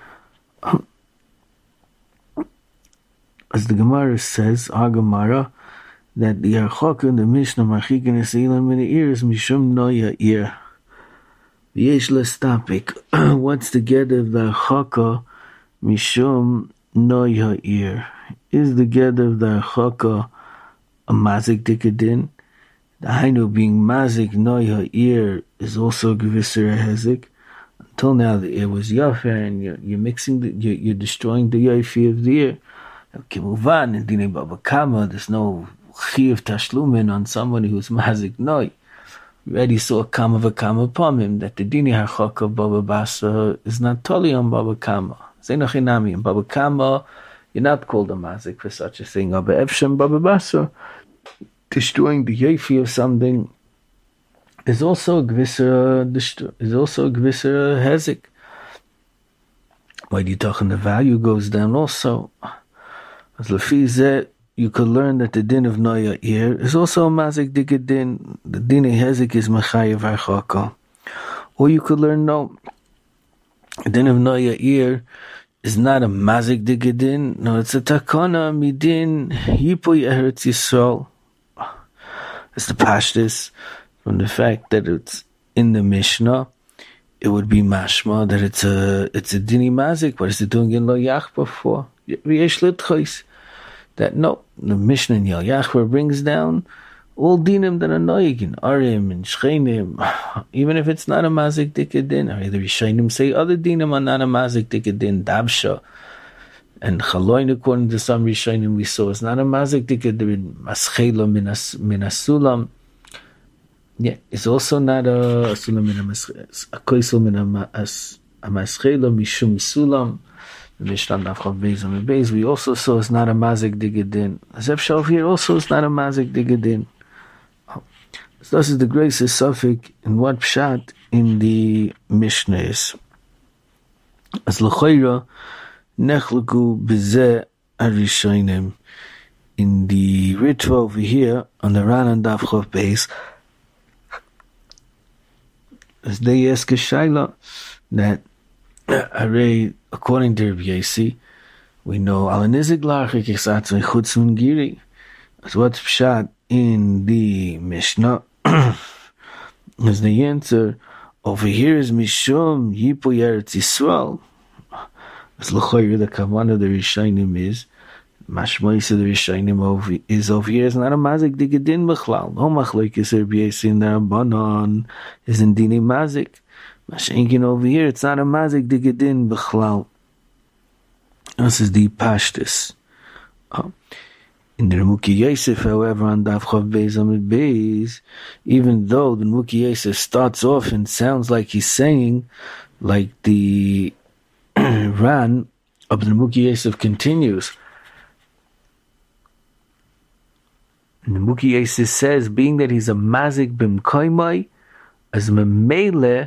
As the Gemara says, our Gemara, that the Archaka in the Mishnah Marchikin es Eilan min Ir is Mishum Noya Ir. V'yesh l'stapik. What's the get of the Archaka Mishum Noya Ir? Is the get of the Archaka a mazik dikadin? The hainu being mazik noya ir is also gvisera hezik. Until now, the ear was yafer, and you're, you're mixing the, you're, you're destroying the yafi of the ear. Kimuvan in dine baba kama, there's no chiv tashlumin on somebody who's mazik noy. We already saw a kama v'kama pamim that the dini harchaka of baba basa is not totally on baba kama. Zainachinami in baba kama. You're not called a mazik for such a thing. But Efshem Baba Basa, destroying the yafi of something, is also a gvisera, is also a gvisera hezik. Why do you talk? And the value goes down also. As lefizeh, you could learn that the din of noya ir is also a mazik dikadin. The din of hezik is machayev harchaka. Or you could learn no, the din of noya ir is not a mazik digadin, no, it's a takana midin yipoy Eretz Yisrael. It's the pashtus from the fact that it's in the Mishnah. It would be mashma that it's a it's a dini mazik. What is it doing in Lo Yachba for? That no, the Mishnah in Lo Yachba brings down all dinim that are noyigin, arim and shchenim, even if it's not a mazik dikadin, or the Rishonim say other dinim are not a mazik dikadin, dabsha, and chaloin according to some Rishonim we saw it's not a mazik dikadin, maschelo minasulam. Yeah, it's also not a sulam min a koisel min a maschelo mishum sulam. The Mishnah Nafchav Beis and Beis we also saw it's not a mazik digadin. Zeb Shalv here also it's not a mazik digadin. So this is the greatest suffix in what pshat in the Mishnah is. As l'choira nechluku b'zeh arishonim. in the Ritva over here, on the Ran and Daf Chav base, as they ask a Shaila, that array, according to Rabbi Yossi, we know Al Nizik Lachik Yisatz Chutz Min Giri. So what's pshat in the Mishnah? Is the answer over here is Mishum Yipu Yeretz Yisrael. As l'choyer the kavanah of the Rishonim is Mashmois of the Rishonim is over here is not a mazik digedin b'chlal. No machlokes Rabbi Yossi in the Rabbanon is in dini mazik. Mashenkin over here it's not a mazik digedin b'chlal. This is the pashtus. Oh. In the Muki Yosef, however, on Daf Chav Beis Amud Beis, even though the Muki Yosef starts off and sounds like he's saying, like the Ran of the Muki Yosef continues. And the Muki Yosef says, being that he's a mazik b'mkoimai, as memele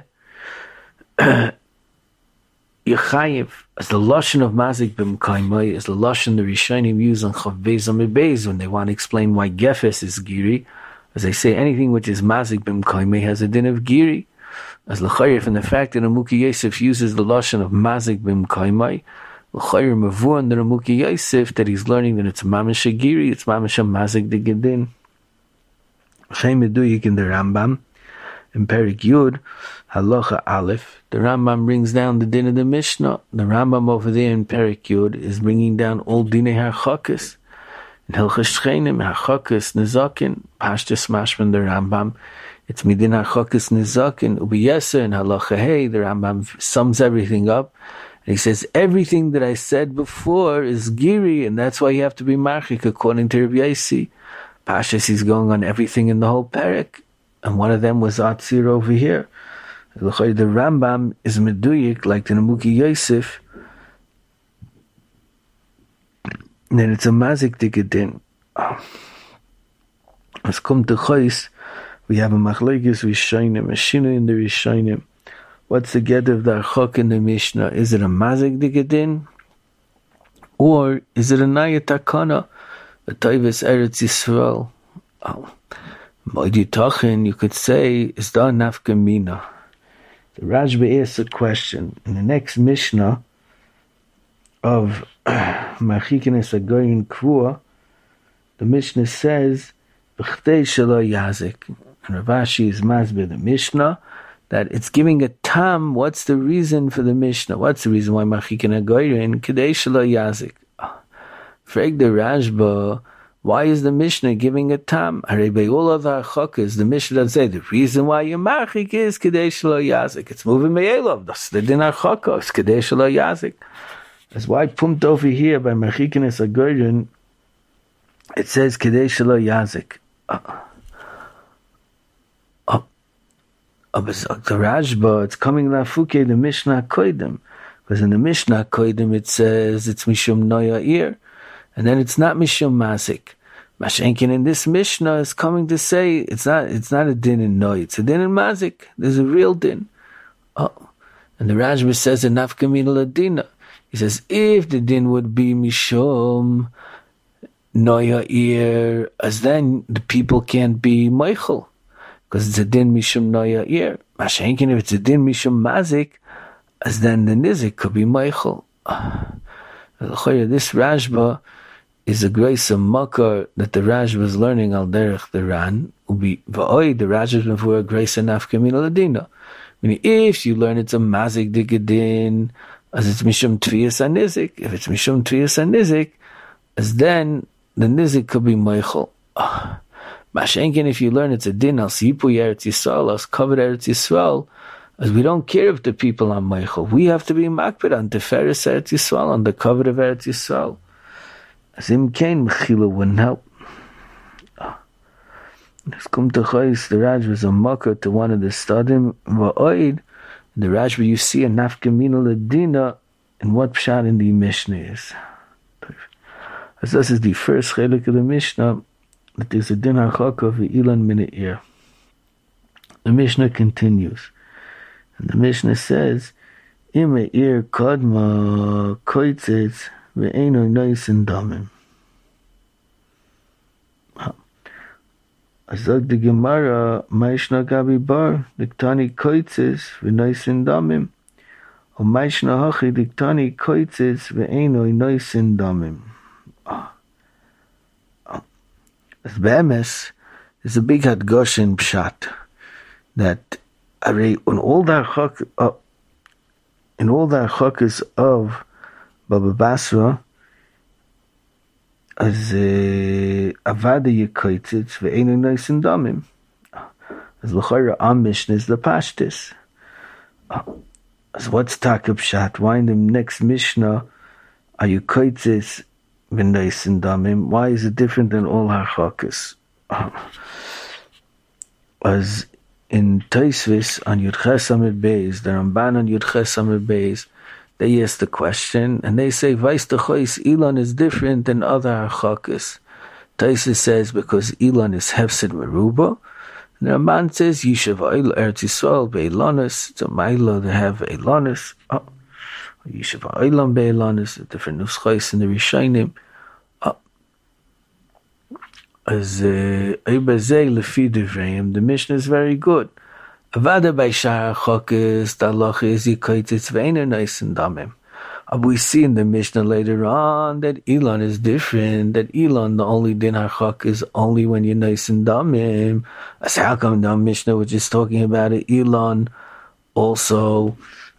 Yechayev, as the lashon of mazik b'mkaimai, as the lashon the Rishonim use on Chav Beis Amud Beis when they want to explain why gefes is giri, as they say anything which is mazik b'mkaimai has a din of giri. As l'chayr from the fact that Muki Yosef uses the lashon of mazik b'mkaimai, l'chayr mavuan the Muki Yosef that he's learning that it's mamish giri, it's mamish mazik de gedin. Shem meduyik in the Rambam. In Perik Yud, Halacha Aleph, the Rambam brings down the din of the Mishnah. The Rambam over there in Perik Yud is bringing down all dinei harchakas. In Hilchos Shchenim, harchakas nezakin, Pashtus Mashman the Rambam. It's midin harchakas nezakin, ubiyesa and Halacha Hey. The Rambam sums everything up. And he says, everything that I said before is giri, and that's why you have to be marchik according to Rabbi Yossi. Pashtus is going on everything in the whole Perik. And one of them was Atzir over here. The Rambam is meduyik like the Muki Yosef. And then it's a mazik digedin. As come to Chais, we have a machlokes Rishonim, a shinu in the Rishonim. What's the get of the archok in the Mishnah? Is it a mazik digedin? Or is it a naya takana? A toives Eretz Yisrael? Oh. You could say, is da nafka mina? The Rashba asks a question. In the next Mishnah of Machikenes Agoyin Kvua, the Mishnah says, B'chtei shelo yazik. And Rav Ashi is masbeh the Mishnah, that it's giving a tam. What's the reason for the Mishnah? What's the reason why Machikenes Agoyin? K'dei shelo yazik. Frag the Rashba, why is the Mishnah giving a tam? The Mishnah doesn't say the reason why you're machik is kedei shelo yazik. It's moving me'elov. That's the din archaka. It's kedei shelo yazik. That's why pumped over here by Machikenes Agoyin, it says kedei shelo yazik. Uh, uh, uh, the Rashba, it's coming lafuke the Mishnah koidim, because in the Mishnah koidim it says it's mishum noya ir. And then it's not mishum mazik. Mashenkin in this Mishnah is coming to say it's not it's not a din in noy, it's a din in mazik. There's a real din. Oh, and the Rashba says in nafkamina ladina. He says if the din would be mishum noya ir, as then the people can't be meichel because it's a din mishum noya ir. Mashenkin if it's a din mishum mazik, as then the nizik could be meichel. This Rashba is a grace of makar that the Rashba is learning al derech the Ran. Ubi va'oi the Rashba is for a grace of nafkamina ladina. Meaning, if you learn it's a mazik digadin, as it's mishum tviyas anizik. If it's mishum tviyas anizik, as then the nizik could be meichel. Mashenkin, if you learn it's a din al sipu Eretz Yisrael, as covered Eretz Yisrael, as we don't care if the people are meichel, we have to be makbid on teferes Eretz Yisrael, on the cover of Eretz Yisrael. As im kein mechila wouldn't help. Let's come to Chais. The Raj was a makar to one of the stadim va'oid. The Raj where you see a nafkamina ladina, and what pshat in the Mishnah is. As this is the first chelik of the Mishnah, that there's a din harchaka v'ilan min ear. The Mishnah continues. And the Mishnah says, Im eir kadma koitzetz ve'eno noisin damim. Azog the Gemara, Maishna Gabi Bar, Diktani Koitzes, V'Noisin Damim, or Maishna Hachi Diktani Koitzes, V'Eino Noisin Damim. As Be'emes, there's a big Hadgosh in Pshat, that in all the Chok, uh, in all the Chokas of Baba Basra, as Avada Yekoitzitz ve'enu noisin damim. As l'chayra am Mishnah is the Pashtis. As what's Takab Pshat? Why in the next Mishnah are you koitzitz ve'noisin damim? Why is it different than all Harchakas? As in Taisvis on Yud Ches Amud Beis, the Ramban on Yud Ches Amud Beis, they ask the question, and they say, Vais Techois, Elon is different than other Harchakas. Taisvis says, because Elon is Hefsid Meruba, and the Ramban says, Yishav Eil Eretz Yisrael Be'elonis, it's a Maila to have Eilonis, oh, Yishav Eilam Be'elonis, different Nuschais in the Rishainim. Oh. As Eibazei Lefi Devreim, the Mishnah is very good. Avada by Shara Chokes, the Allah is Yikoitzitz Ve'enu Noisin Damim. We see in the Mishnah later on that Elon is different, that Elon, the only din HaChok is only when you're Noisin Damim. As how come the Mishnah was just talking about it, Elon also,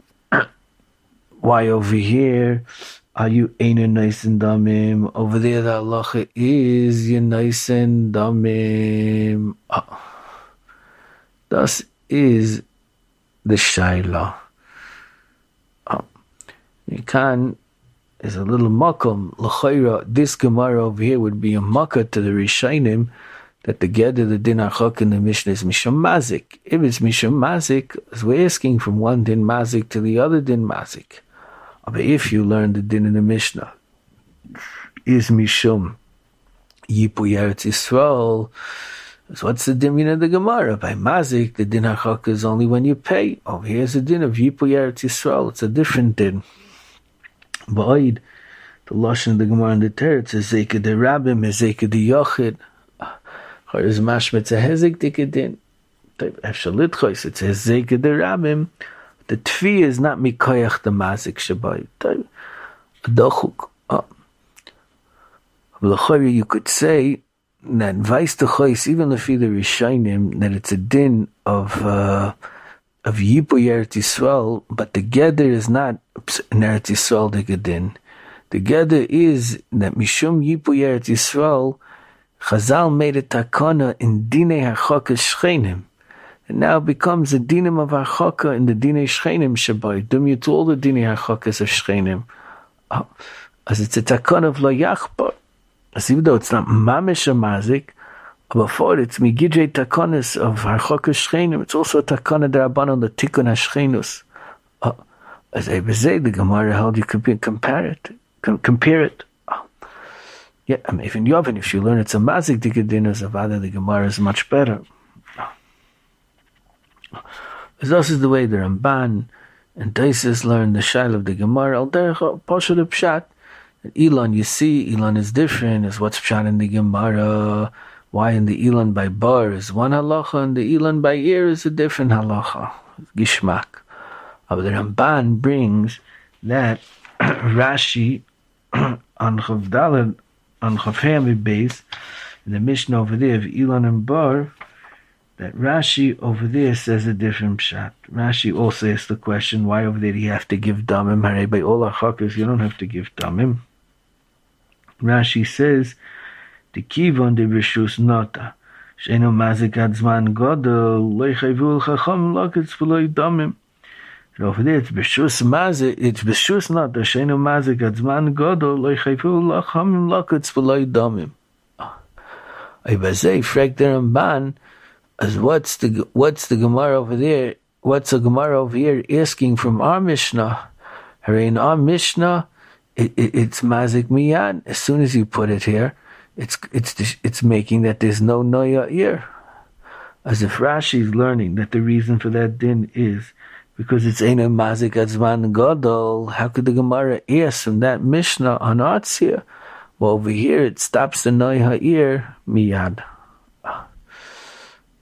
why over here are you Einu Noisin Damim? Over there the Allah is you Noisin Damim. Oh. Thus is the Shaila. Oh. You can, is a little makom, l'chayra, this Gemara over here would be a makkah to the Rishainim, that the Geder, the Din HaChok in the Mishnah is Misham Mazik. If it's Misham Mazik, as we're asking from one Din Mazik to the other Din Mazik. But if you learn the Din in the Mishnah, is Mishum Yipu Yeretz Yisrael, so what's the din of the Gemara? By Mazik, the din HaChok is only when you pay. Oh, here's the din of Yipu Yeretz Yisrael. It's a different din. Ba'id, the Lashon of the Gemara in the Teretz is Zeka de Rabbim, is Zeka de Yochid. Chayz Mashma, it's a Hezek Dike din. Efshalitchois, it says Zeka de Rabbim. The Tfi is not Mikoyach the Mazik Shabai. Adochuk. L'chayr, you could say that Vais Techois, even if the Rishainim, that it's a din of uh, of Yipu Yeretz Yisrael, but the Geder is not in Eretz Yisrael the Gedin. The Geder is that Mishum Yipu Yeretz Yisrael, Chazal made a takana in Dinei HaChaka Shchenim. And now it becomes a dinim of HaChaka in the Dinei Shchenim Shabai. Dumya to all the Dinei HaChakas of Shchenim. Oh, as it's a takana of Lo Yachbar. As even though it's not mamish a mazik, before it's migidrei takonis of harchokas shchenim, it's also a takana derabanan on the tikkun hashchenus. Uh, as I say, the Gemara held you could compare it, compare it. Uh, yeah, I mean, even Yovin, if you learn it's a mazik dikadinas, avada the Gemara is much better. Uh, as this is the way the Ramban and Taisus learn the shail of the Gemara. Al derech pasha the pshat. Elon, you see, Elon is different, is what's pshat in the Gemara. Why in the Elon by bar is one halacha, and the Elon by ear is a different halacha. Gishmak. But the Ramban brings that Rashi on Chavdalad, on Chavhemi base, in the Mishnah over there of Elon and bar, that Rashi over there says a different pshat. Rashi also asks the question, why over there do you have to give damim? Hare by all hachakas, you don't have to give damim. Rashi says, the kivon de b'shus nota, she'eno mazik ad zman godel, lo ychayvu l'chacham loketz v'lo damim. And over there it's b'shus mazik, it's b'shus nota, she'eno mazik ad zman godel, lo ychayvu l'chacham loketz v'lo damim. Ibazei, frek der Ramban, as what's the what's the Gemara over there? What's the Gemara over here asking from our Mishnah? In our Mishnah, it, it, it's mazik miyad. As soon as you put it here, it's it's it's making that there's no noya here. As if Rashi is learning that the reason for that din is because it's ain't a mazik atzman gadol. How could the Gemara ask from that Mishnah on arts here? Well, over here it stops the noya here miyad.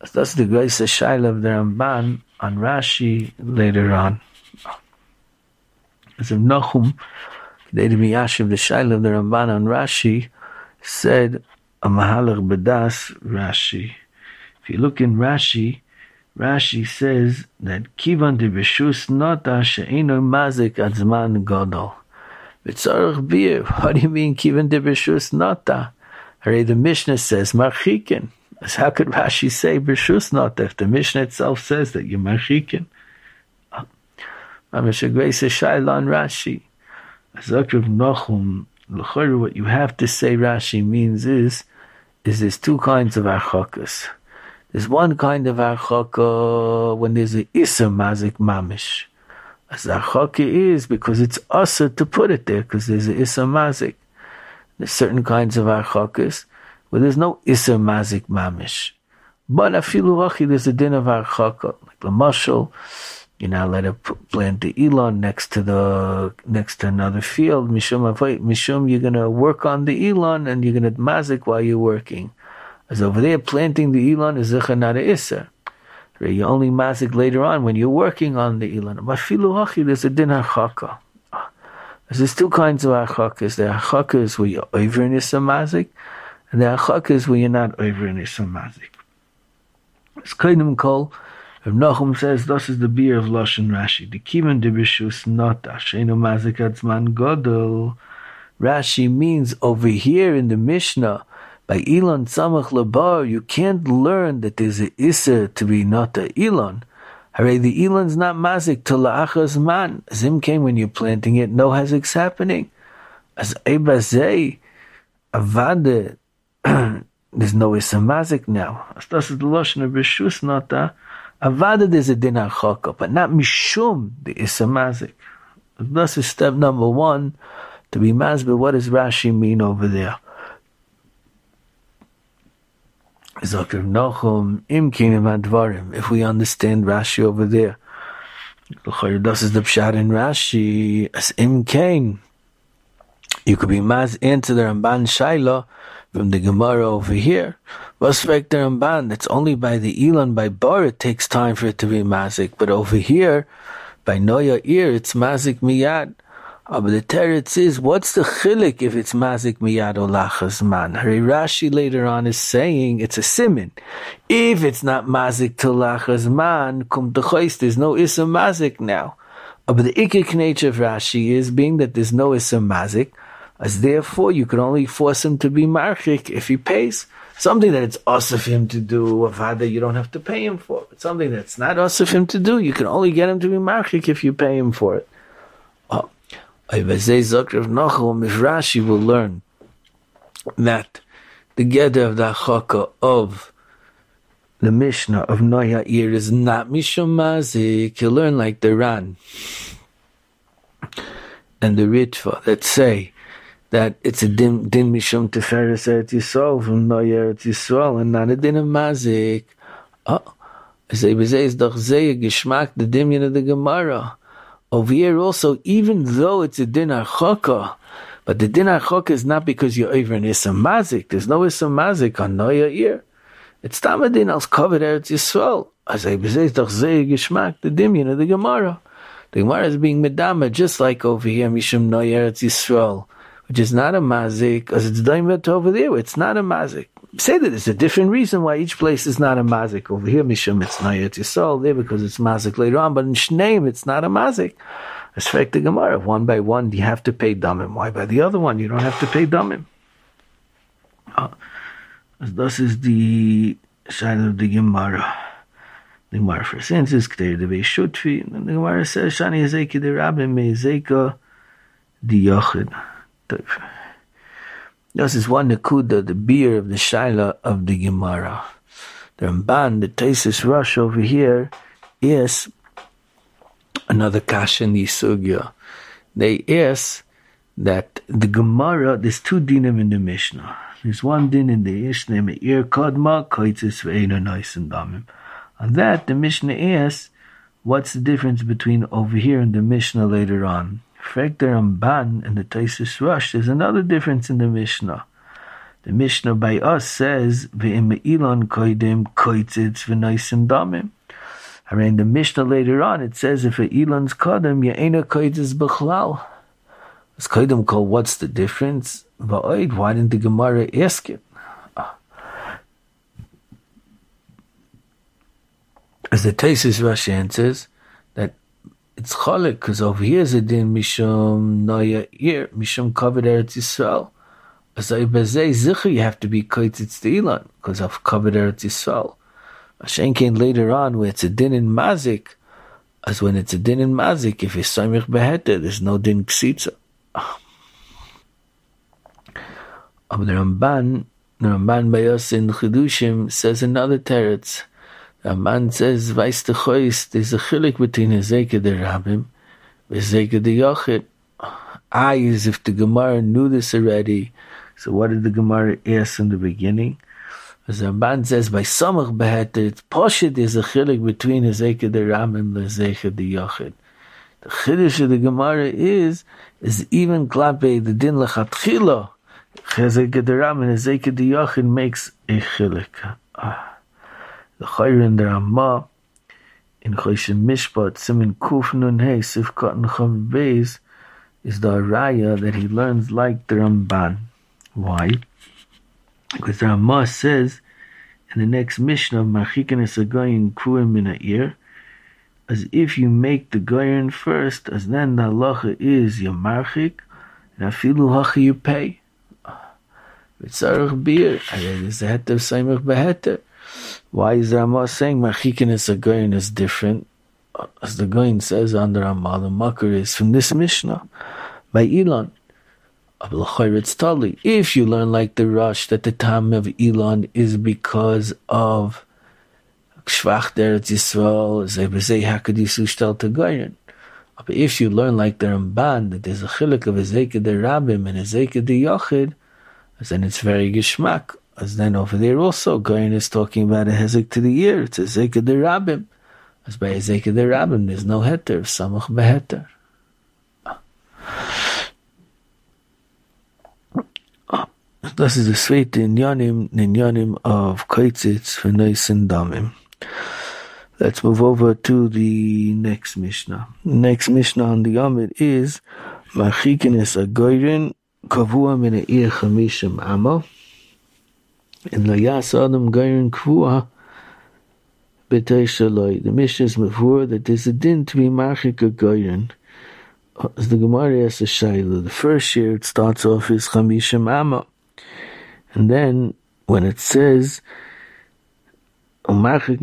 That's the grace of Shaila of the Ramban on Rashi later on. As of Nachum, the Miyashiv, the Shaila of the Ramban on Rashi, said a Mahalach B'das Rashi. If you look in Rashi, Rashi says that Kivan de B'shus Nota she'eno mazik ad zman gadol. V'tzarech bir. What do you mean Kivan de B'shus Nota? Hooray, the Mishnah says Marchikin. As how could Rashi say B'shus Nota if the Mishnah itself says that you're Marchikin? Mamish Grace Shaila on Rashi. As Zakrav Nachum, what you have to say Rashi means is, is there's two kinds of archakas. There's one kind of archaka when there's a Issa Mazik Mamish. As archaka is because it's asa to put it there because there's a Issa Mazik. There's certain kinds of archakas where there's no Issa Mazik Mamish. But afilu hachi there's a din of archaka. Like the mashal, you're not allowed to plant the elon next to the next to another field. Mishum avoid mishum you're gonna work on the elon and you're gonna mazik while you're working. As over there, planting the Elon is Zecha not a Isser. You only mazik later on when you're working on the Elon. But filu hachi, there's a din hachaka. There's two kinds of hachakas. The hachakas where you're over in Isser mazik, and the hachakas where you're not over in Isser mazik. As Kainim Kol, Rav Nachum says, this is the beer of Lashon Rashi. The Kivan de B'shus Nota, she'eno mazik ad zman gadol. Rashi means over here in the Mishnah, by Elon Tzamach Labar, you can't learn that there's a Isser to be not a Elon. Hooray, the Elon's not mazik to la'achas man. Zim came when you're planting it, no hazik's happening. As Ebazei, Avade, there's no Isser mazik now. As das is the Lashon of B'shus Nota, Avade there's a din ha'chaka, but not Mishum, the Isser mazik. This is step number one, to be mazbeh. What does Rashi mean over there? If we understand Rashi over there, this is the pshat in Rashi. As im kain, you could be maz into the Ramban Shaila from the Gemara over here. Respect the Ramban. That's only by the Elon by bar it takes time for it to be mazik, but over here by Noya ear it's mazik miyad. Uh, but the teretz is, what's the chilik if it's mazik miyad or lachas man? Hari Rashi later on is saying it's a simin. If it's not mazik to lachas man, kum t'chois, there's no issa mazik now. Uh, but the ikik nature of Rashi is, being that there's no issa mazik, as therefore you can only force him to be marchik if he pays. Something that it's also for him to do, of that you don't have to pay him for. But something that's not also for him to do, you can only get him to be marchik if you pay him for it. Uh, If Rashi will learn that the Geder of the Achaka of the Mishnah of Noya Ir is not Mishum Mazik, he'll learn like the Ran and the Ritva that say that it's a din, din Mishum Teferes Eretz Yisrael from Noya Eretz Yisrael and not a din of Mazik. Oh, I say, is doch Zeh Geschmack the Dimyan of the Gemara. Over here also, even though it's a din archaka, but the din archaka is not because you're over in Issa Mazik. There's no Issa Mazik on Noya Ir. It's Tamadin als covered Eretz Yisrael. As I say, doch Zeh Geschmack, the Dimyan of the Gemara. The Gemara is being medama, just like over here, Mishum Noya Eretz Yisrael, which is not a Mazik, as it's daimet over there, it's not a Mazik. Say that there's a different reason why each place is not a mazik. Over here, Mishum, it's Noya Eretz Yisrael, there because it's mazik later on, but in Shneim, it's not a mazik. Respect the Gemara, one by one, you have to pay damim. Why by the other one, you don't have to pay damim? Uh, this is the side of the Gemara. The Gemara first answers, K'ter de Beishutfi, and the Gemara says, Shani Ezeki de Rabbi me Ezeka di Yochid. This is one Nakuda, the beer of the Shaila of the Gemara. The Ramban, the Taisis Rush over here, is another Kasha in the Sugya. They ask that the Gemara, there's two dinim in the Mishnah. There's one din in the Mishnah, Me'ir Kodma, Koitzis Ve'ena Nois and Damim. On that, the Mishnah asks, what's the difference between over here and the Mishnah later on? Frek the Ramban and the Taisis Rush, there's another difference in the Mishnah. The Mishnah by us says, Ve'im Elon koidim koitzitz v'noisim damim. And in the Mishnah later on, it says, if a Elon's kodim, ye'ena koitzitz b'chlal. As koidim called, what's the difference? Va'oid, why didn't the Gemara ask it? As the Taisus Rashi answers, that it's cholek, because over here is a din mishum noya ir, mishum covered Eretz Yisrael. As I bezei zicha, you have to be koitzitz to Elon, because of covered Eretz Yisrael. Hashem came later on where it's a din in mazik, as when it's a din in mazik, if it's samich beheter, there's no din ksitza. But the Ramban, the Ramban by us in Chidushim says another teretz. The Ramban says, Vais techois, there's a chilik between Hezekah the Rabbim, Hezekah the Yochid. I, as if the Gemara knew this already. So what did the Gemara ask in the beginning? As the Ramban says, by Samach Beheter, it's Poshit, there's a chilik between Hezekah the Rabbim and Hezekah the Yochid. The chiddush of the Gemara is, is even klape, the din lechatchila, Hezekah the Rabbim and Hezekah the Yochid makes a chilik. Ah. The Chayr in the Ramah, in Choshen Mishpat, Simin Kuf Nun Hey, Sifkat and Chav Beis, is the Araya that he learns like the Ramban. Why? Because the Ramah says, in the next Mishnah, Marchikin es a goyin kruim min ha'ir, as if you make the goyin first, as then the halacha is your marchik, and afilu hacha you pay. V'tzarech bir, there's a heter saimach beheter. Why is the Ramah saying Marchikin es a goyin is different? As the goyin says under Ramah, the makar is from this Mishnah, by Elon. If you learn like the Rosh that the time of Elon is because of Shvach Eretz Yisrael, but if you learn like the Ramban that there's a chiluk of Hezekah the Rabbim and Hezekah the Yochid, then it's very geshmak. As then over there also, Goyin is talking about a Hezek to the year. It's Hezekah the Rabbim. As by Hezekah the Rabbim, there's no heter, samach beheter. This is the sweet inyanim, inyanim of koitzitz v'noisim damim. Let's move over to the next Mishnah. The next Mishnah on the Amid is Marchikin es a goyrin kavua min ha'ir chamishim amma in lo yas adam goyrin kavua b'tei shaloi. The Mishnah is mavur that there's a din to be marchik a goyrin. As the Gemara has a shayla, the first year it starts off is chamishim amma. And then, when it says, it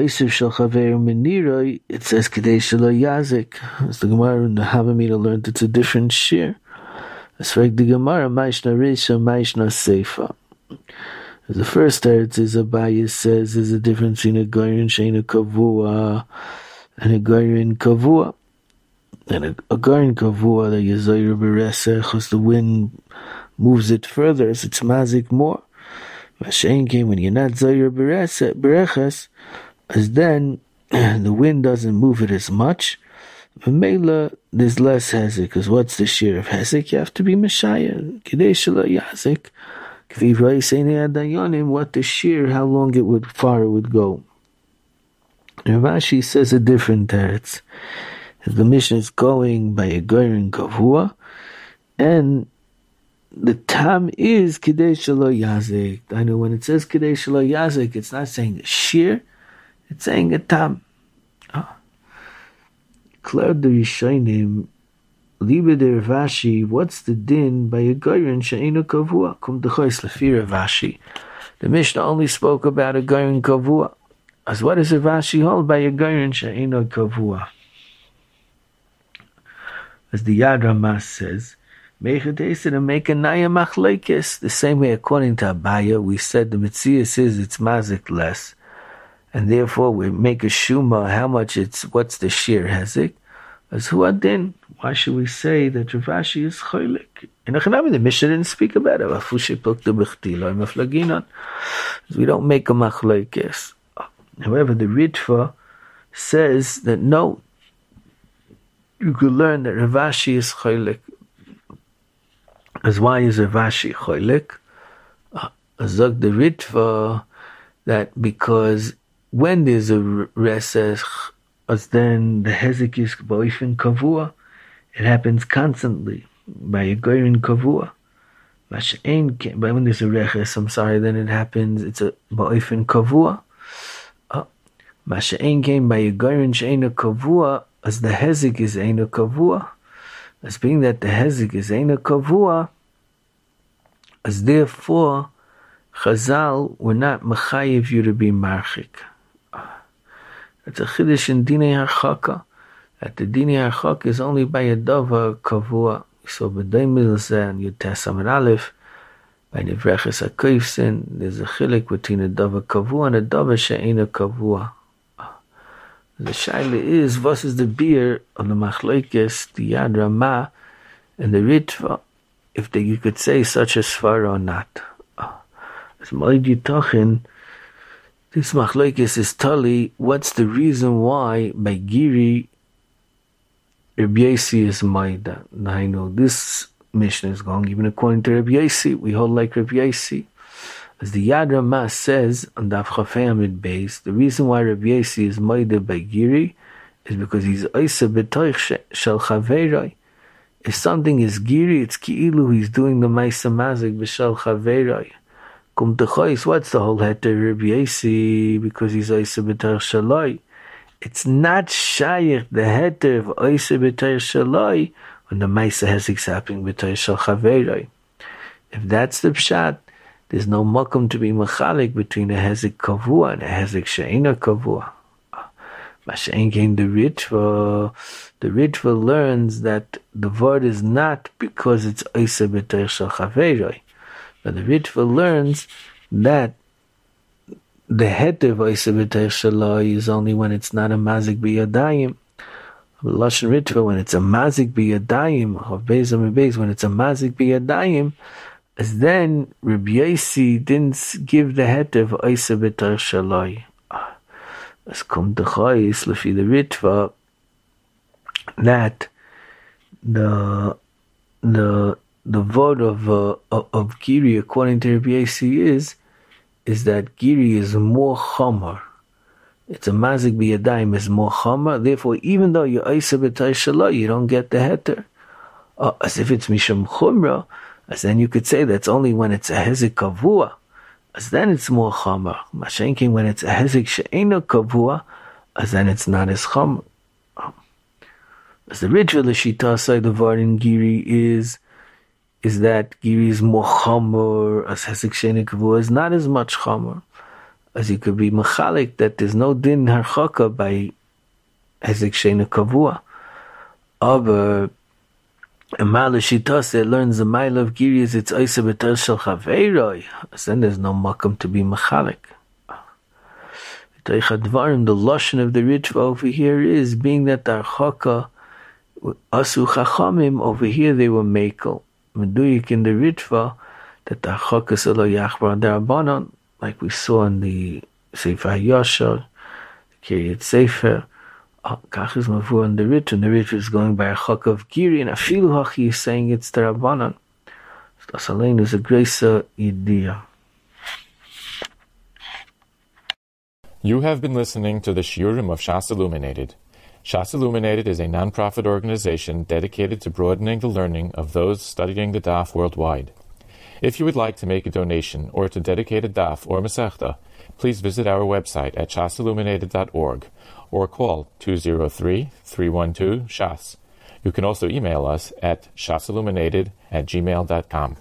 says, as the Gemara in the Havamina learned, it's a different shir. As for the Gemara, Maishna Risha, Maishna Seifa. As the first teretz is Abaye says, there's a difference between a Goyin Sheina Kavua and a Goyin Kavua. And a, a Goyin Kavua, the Yezoyer Beresech, because the wind moves it further, as it's mazik more. Mashen came when you're not Zoyer Bereches, as then the wind doesn't move it as much. Mela, there's less Hezek, because what's the shear of Hezek? You have to be Meshaya. Kidei Shelo Yazik. Kviv Ra'isei Dayanim, what the shear, how long it would, far it would go. Rashi says a different teretz. The Mishnah is going by a Goyin Kavua, and the tam is Kidei Shelo Yazik. I know when it says Kidei Shelo Yazik, it's not saying a shear, it's saying a tam. Clear the Rishonim, Libe de Ravashi, what's the din by a Goyin She'enu Kavua? Kum Dechois Lefi Ravashi. The Mishnah only spoke about a Goyin Kavua. As what does Ravashi hold by a Goyin She'enu Kavua? As the Yad Ramah says, make a to make a naya machlekes. The same way, according to Abaya, we said the Metzias is it's mazik less, and therefore we make a shuma how much it's what's the sheer hezek. As who adin? Why should we say that Ravashi is cholik? In a Chanami, the Mishnah didn't speak about it. We don't make a machlekes. However, the Ritva says that no, you could learn that Ravashi is cholik. As why is Ravashi cholik? Uh, Azog the Ritva, that because when there's a resech, as then the hezek is ba'ofen kavua, it happens constantly by a goyin kavua. Masha'ein, but when there's a reches, I'm sorry, then it happens, it's a ba'ofen kavua. Masha'ein came by a goyin she'ein kavua, as the hezek is ein kavua, as being that the hezek is ein kavua, as therefore Chazal were not mechayiv you to be marchik. It's a chiddush in dinei harchaka, that the dinei harchaka is only by a davar kavua. So b'daimil zeh and Yutes Amud Aleph by Nivreches HaKoifsin, there's a chilik between a davar kavua and a davar she'eina kavua. The shaila is, what is the beer of the machlokes, the Yad Ramah, and the Ritva, if they, you could say such a svara or not. As Moed Yitochin, this machlokes is tali, what's the reason why by Giri Rabbi Yossi is Maida? Now I know this mission is going, even according to Rabbi Yossi, we hold like Rabbi Yossi. As the Yad Ramah says on Daf Chafei Amud Beis, the reason why Rabbi Yossi is Maida by Giri is because he's Oisa B'toich Shel Chaveroi. If something is Giri, it's Ki'ilu, he's doing the Maisa Mazik B'Shel Chaveroi. Kum Techois, what's the whole heter Rabbi Yossi? Because he's Oisa B'toich Shaloi. It's not Shayach, the heter of Oisa B'toich Shaloi, when the Maisa Hezek happening B'toich Shel Chaveroi. If that's the Pshat, there's no makom to be machalik between a hezek kavua and a hezek she'eina kavua. Masha'ein came the Ritva. The Ritva learns that the word is not because it's oisa b'toich shel chaveroi. But the Ritva learns that the heter of oisa b'toich shaloi is only when it's not a mazik b'yadayim. Lashon Ritva, when it's a mazik b'yadayim, or beis beis, when it's a mazik b'yadayim, as then Rabbi Yossi didn't give the heter of Oisa B'toich Shaloi. As come to Chayis, lefi the Ritva, that the the the word of uh, of, of Giri, according to Rabbi Yossi, is is that Giri is more chomer. It's a mazik b'yadayim is more chomer. Therefore, even though you're Oisa B'toich Shaloi, you don't get the heter. Uh, as if it's mishum chumra. As then you could say that's only when it's a hezek kavua. As then it's more chamar. Mashenkin, when it's a hezek she'eino kavua, as then it's not as chamar. As the Ritva L'shita side of our in Giri is, is that Giri is more chamar, as hezek she'eino kavua is not as much chamar. As you could be machalik, that there's no din harchaka by hezek she'eino kavua. Aber and Malashitase learns the mile of Giri is it's Oisa B'toich Shel Chaveroi. Then there's no makam to be machalik. The lashon of the Ritva over here is being that the Archaka Asu Chachamim over here they were makel. Meduyik in the Ritva that the Archaka Selo Yachbar Darabanan, like we saw in the Sefer Yashar, the Kiryat Sefer. Kach is mavur on the Rit, and the Rit is going by a chok of Giri, and Afilu Hachi is saying it's the Rabbanan. Das allein is a greater idea. You have been listening to the Shiurim of Shas Illuminated. Shas Illuminated is a non-profit organization dedicated to broadening the learning of those studying the Daf worldwide. If you would like to make a donation or to dedicate a Daf or Masechta, please visit our website at shas illuminated dot org or call two zero three, three one two, S H A S. You can also email us at shasilluminated at gmail dot com.